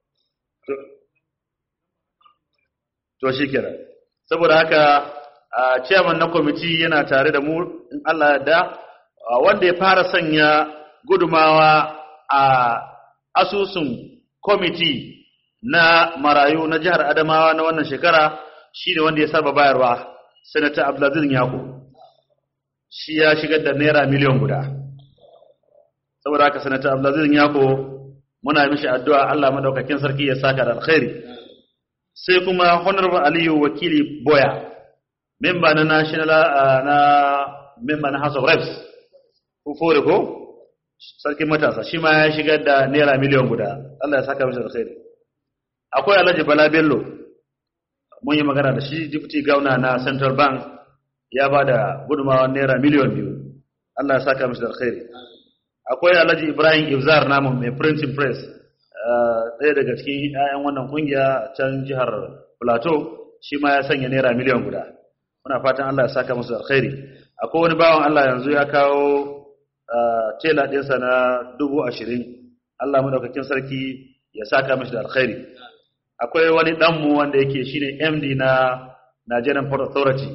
to shi kenan saboda haka a chairman na kwamiti yana tare da mu in Allah ya da wanda ya fara sanya gudumawa a asusun kwamiti na marayu na jihar Adamawa na wannan shekara shine wanda ya saba bayarwa Senator Abdulaziz Yako shi ya shigar da naira miliyan guda saboda haka Senator Abdulaziz Yako muna mishi addu'a Allah madaukakin sarki ya saka da alkhairi sai kuma Honorable Aliyu Wakili Boya member na national na member na House of Reps ko fore ko sarkin matasa shi ma ya shigar da naira miliyan guda Allah ya saka mishi alkhairi akwai Alhaji Bala Bello mun yi magana da shi deputy governor na Central Bank ya bada gudunmawar naira miliyan biyu Allah ya saka mishi alkhairi akwai Alhaji Ibrahim Ibzar namu mai printing press ɗaya daga cikin 'ya'yan wannan kungiya can jihar Plateau shi ma ya sanya naira miliyan guda muna fatan Allah ya saka musu alkhairi akwai wani bawan Allah yanzu ya kawo tela ɗinsa na dubu ashirin Allah madaukakin sarki ya saka mishi da alkhairi akwai wani ɗanmu wanda yake shine M D na Nigerian Port Authority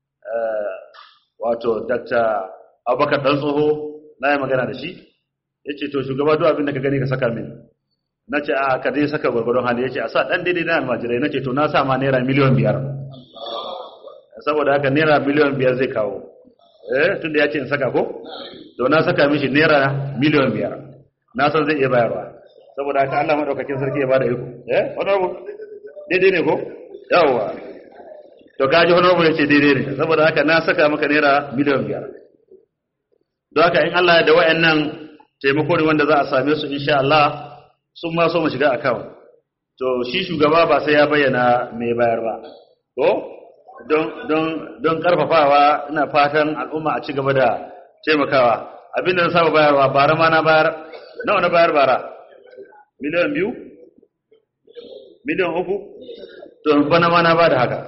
wato Doctor Abubakar Dan Tsoho na yi magana da shi yace to shugaba duk abin da ka gani ka saka mini nace a ka dai saka gurgurdon hali yace a sa dan daidai na almajirai nace to na sa ma naira miliyan biyar saboda haka naira miliyan biyar zai kawo eh tunda yace in saka ko to na saka mishi naira miliyan biyar na san zai iya bayarwa saboda haka Allah madaukakin sarki ya bada iko eh honorable daidai ne ko yawa to kaji honorable yace daidai ne saboda haka na saka maka naira miliyan biyar don haka in Allah ya da wayannan taimako ne wanda za a same su insha Allah sun ma so mu shiga account to shi shugaba ba sai ya bayyana me bayar ba ko don don don karfafawa ina fatan al'umma a ci gaba da taimakawa abinda na saba bayarwa bara ma na bayar nawa na bayar bara miliyan biyu miliyan uku to bana ma na bada haka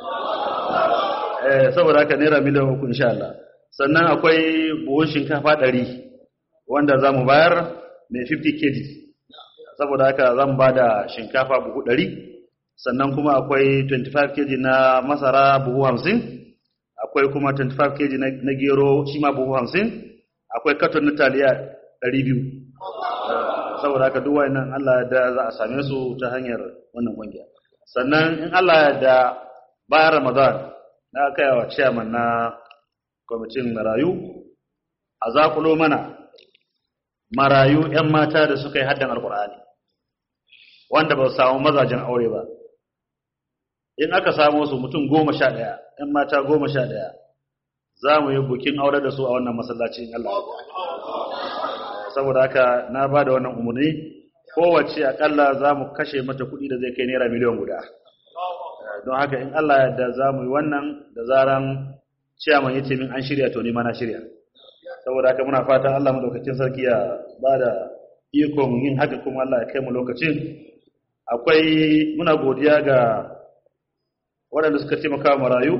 eh saboda haka naira miliyan uku insha Allah sannan akwai buhun shinkafa ɗari wanda za mu bayar mai fifty kilograms saboda haka zan ba da shinkafa buhu ɗari sannan kuma akwai twenty-five kilograms na masara buhu hamsin akwai kuma twenty-five kilograms na gero shi ma buhu hamsin akwai katon na taliya ɗari biyu saboda haka duk wannan Allah da za a same su ta hanyar wannan kungiya sannan in Allah da bayan Ramadan na kai wa chairman na kwamitin marayu a zakulo mana marayu ‘yan mata da suka yi haddan alkur'ani wanda ba su samu mazajen aure ba in aka samu su mutum goma sha ɗaya ‘yan mata goma sha ɗaya za mu yi bukin aure da su a wannan masallacin Allah saboda haka na ba da wannan umarni kowace akalla za mu kashe mata kuɗi da zai kai naira miliyan guda don haka in Allah yadda za mu yi wannan da zaran ciyaman ya ce min an shirya to ni ma na shirya saboda haka muna fata Allah madaukakin sarki ya bada ikon yin haka kuma Allah ya kai mu lokacin akwai muna godiya ga waɗanda suka taimaka wa marayu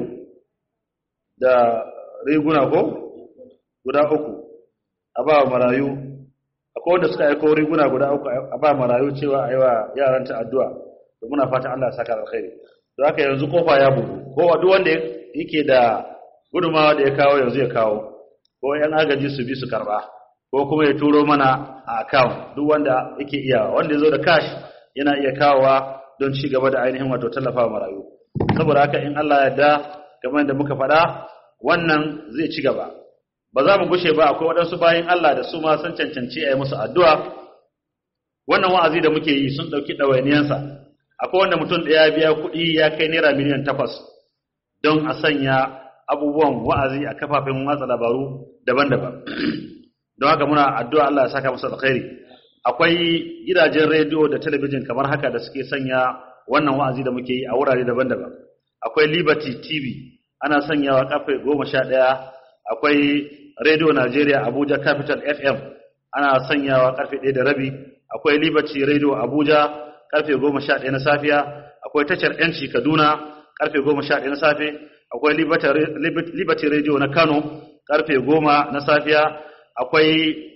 da riguna ko guda uku a ba wa marayu akwai wanda suka aiko riguna guda uku a ba marayu cewa a yi wa yaranta addu'a to muna fata Allah ya saka alkhairi don haka yanzu kofa ya buɗu kowa duk wanda yake da gudumawa da ya kawo yanzu ya kawo ko ‘yan agaji su bi su karba ko kuma ya turo mana a account duk wanda yake iya wanda ya zo da cash yana iya kawowa don ci gaba da ainihin wato tallafawa marayu saboda haka in Allah ya da kamar da muka faɗa wannan zai ci gaba ba za mu gushe ba akwai waɗansu bayan Allah da su ma sun cancanci a yi musu addu'a wannan wa'azi da muke yi sun ɗauki ɗawainiyansa akwai wanda mutum ɗaya biya kuɗi ya kai naira miliyan takwas don a sanya abubuwan wa'azi a kafafen watsa labaru daban-daban don haka muna addu'a Allah ya saka musu alkhairi akwai gidajen rediyo da talabijin kamar haka da suke sanya wannan wa'azi da muke yi a wurare daban-daban akwai Liberty T V ana sanyawa karfe goma sha ɗaya akwai Radio Nigeria Abuja Capital F M ana sanyawa karfe ɗaya da rabi akwai Liberty Radio Abuja karfe goma sha ɗaya na safiya akwai tashar Yanci Kaduna karfe goma sha ɗaya na safe akwai Liberty Radio na Kano karfe goma na safiya akwai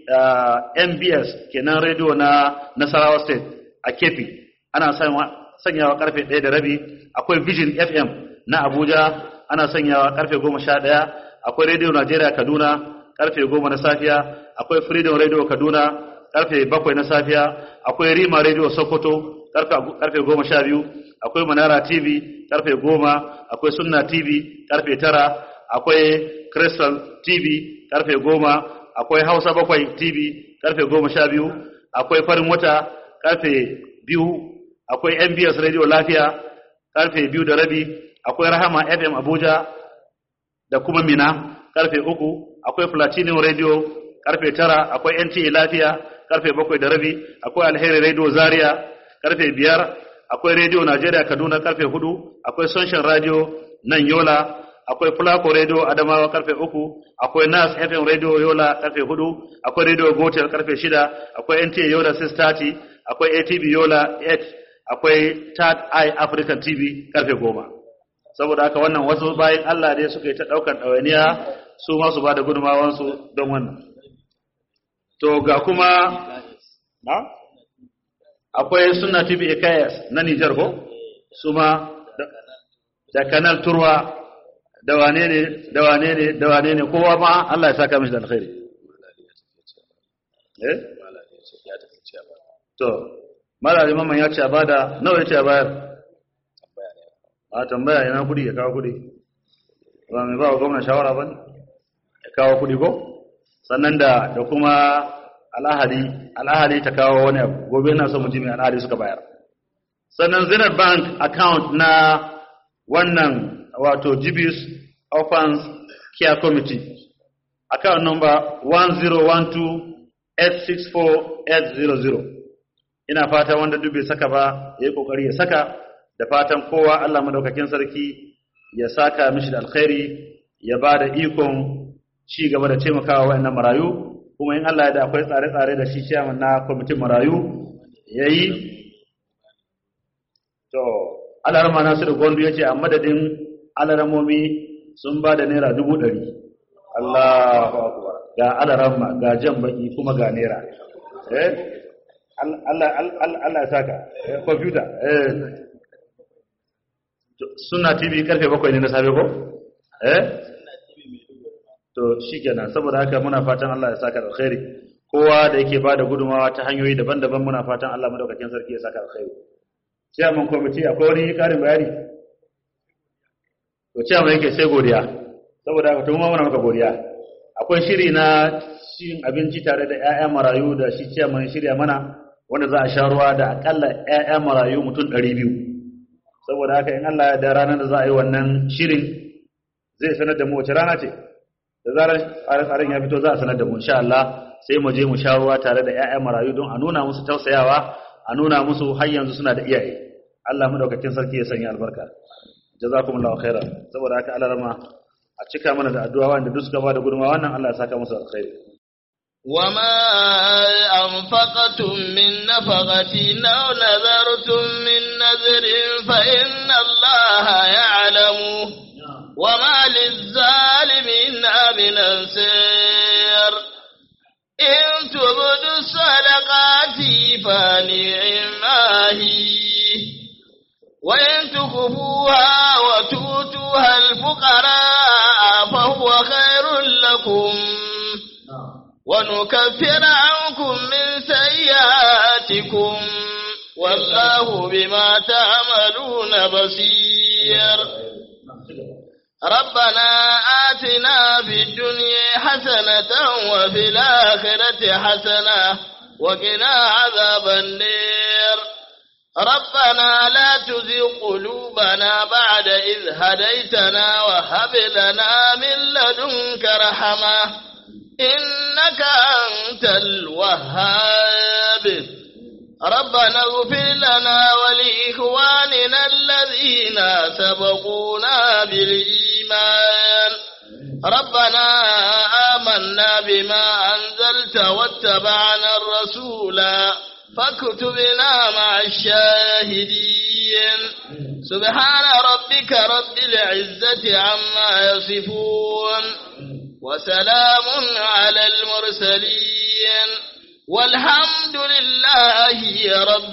M B S kenan radio na Nasarawa State a Kefi ana sanyawa karfe ɗaya da rabi akwai Vision F M na Abuja ana sanyawa karfe goma sha ɗaya akwai Radio Nigeria Kaduna karfe goma na safiya akwai Freedom Radio Kaduna karfe bakwai na safiya akwai Rima Radio Sokoto karfe goma sha biyu akwai Manara T V karfe goma akwai Sunna T V karfe tara akwai Crystal T V karfe goma akwai Hausa bakwai T V karfe goma sha biyu akwai Farin Wata karfe biyu akwai M B S Radio Lafiya karfe biyu da rabi akwai Rahama F M Abuja da kuma Mina karfe uku akwai Platinum Radio karfe tara akwai N T A Lafiya karfe bakwai da rabi akwai Alheri Radio Zaria karfe biyar akwai Radio Nigeria Kaduna karfe hudu akwai Sunshine Radio nan Yola akwai Flaco Radio Adamawa karfe uku akwai Nas F M Radio Yola karfe hudu akwai Radio Gotel karfe shida akwai N T A Yola six thirty akwai A T V Yola eight akwai Third Eye African T V karfe goma saboda haka wannan wasu bayan Allah ne suka yi ta daukar ɗawainiya su ma su ba da gudunmawansu don wannan to ga kuma na akwai Sunna T V A K S na Niger ko su ma da kanal turwa da wane ne da wane ne da wane ne kowa ma Allah ya saka mishi da alkhairi eh to malami mamman ya ce a bada nawa ya ce a bayar a tambaya ina kudi ya kawo kudi ba mai ba wa gwamna shawara ba ya kawo kudi ko sannan da da kuma al'ahari al'ahari ta kawo wani abu gobe na so mu ji mai al'ahari suka bayar sannan Zenith Bank account na wannan wato Jibius Orphans Care Committee account number one zero one two eight six four eight zero zero ina fata wanda duk bai saka ba yayi kokari ya saka da fatan kowa Allah madaukakin sarki ya saka mishi da alkhairi ya bada ikon ci gaba da taimakawa wayannan marayu kuma in Allah ya da akwai tsare-tsare da shi chairman na kwamitin marayu yayi to alarma Nasiru Gondo yace a madadin alarmomi sun bada naira dubu ɗari Allahu akbar ga alarma ga jan baki kuma ga naira eh Allah Allah Allah ya saka computer eh Sunna T V karfe bakwai ne na safe ko eh to shikenan saboda haka muna fatan Allah ya saka alkhairi kowa da yake bada gudumawa ta hanyoyi daban-daban muna fatan Allah madaukakin sarki ya saka alkhairi chairman committee akwai wani karin bayani to chairman yake sai godiya saboda haka to mu muna maka godiya akwai shiri na cin abinci tare da ƴaƴan marayu da shi chairman shirya mana wanda za a sha ruwa da akalla ƴaƴan marayu mutum ɗari biyu saboda haka in Allah ya da ranar da za a yi wannan shirin zai sanar da mu wace rana ce da zarar tsare-tsaren ya fito za a sanar da mu insha Allah sai mu je mu sha ruwa tare da ƴaƴan marayu don a nuna musu tausayawa a nuna musu har yanzu suna da iyaye Allah madaukakin sarki ya sanya albarka jazakumullahu khairan saboda haka Allah rama a cika mana da addu'a wanda duk suka ba da gudunmawa wannan Allah ya saka musu alkhairi وما أنفقتم من نفقة أو نذرتم من نذر فإن الله يعلمه وما للظالمين من أنصير إن تبدوا الصدقات فنعما هي وإن تخفوها وتؤتوها الفقراء فهو خير لكم ونكفر عنكم من سيئاتكم والله بما تعملون بصير ربنا آتنا في الدنيا حسنة وفي الآخرة حسنة وقنا عذاب النار ربنا لا تزغ قلوبنا بعد إذ هديتنا وهب لنا من لدنك رحمة إنك أنت الوهاب ربنا اغفر لنا ولإخواننا الذين سبقونا بالإيمان ربنا آمنا بما أنزلت واتبعنا الرسول فاكتبنا مع الشاهدين سبحان ربك رب العزة عما يصفون وسلام على المرسلين والحمد لله رب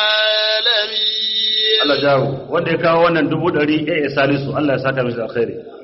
العالمين Allah jawo wanda ya kawo wannan dubu ɗari eh Salisu Allah ya saka mishi alkhairi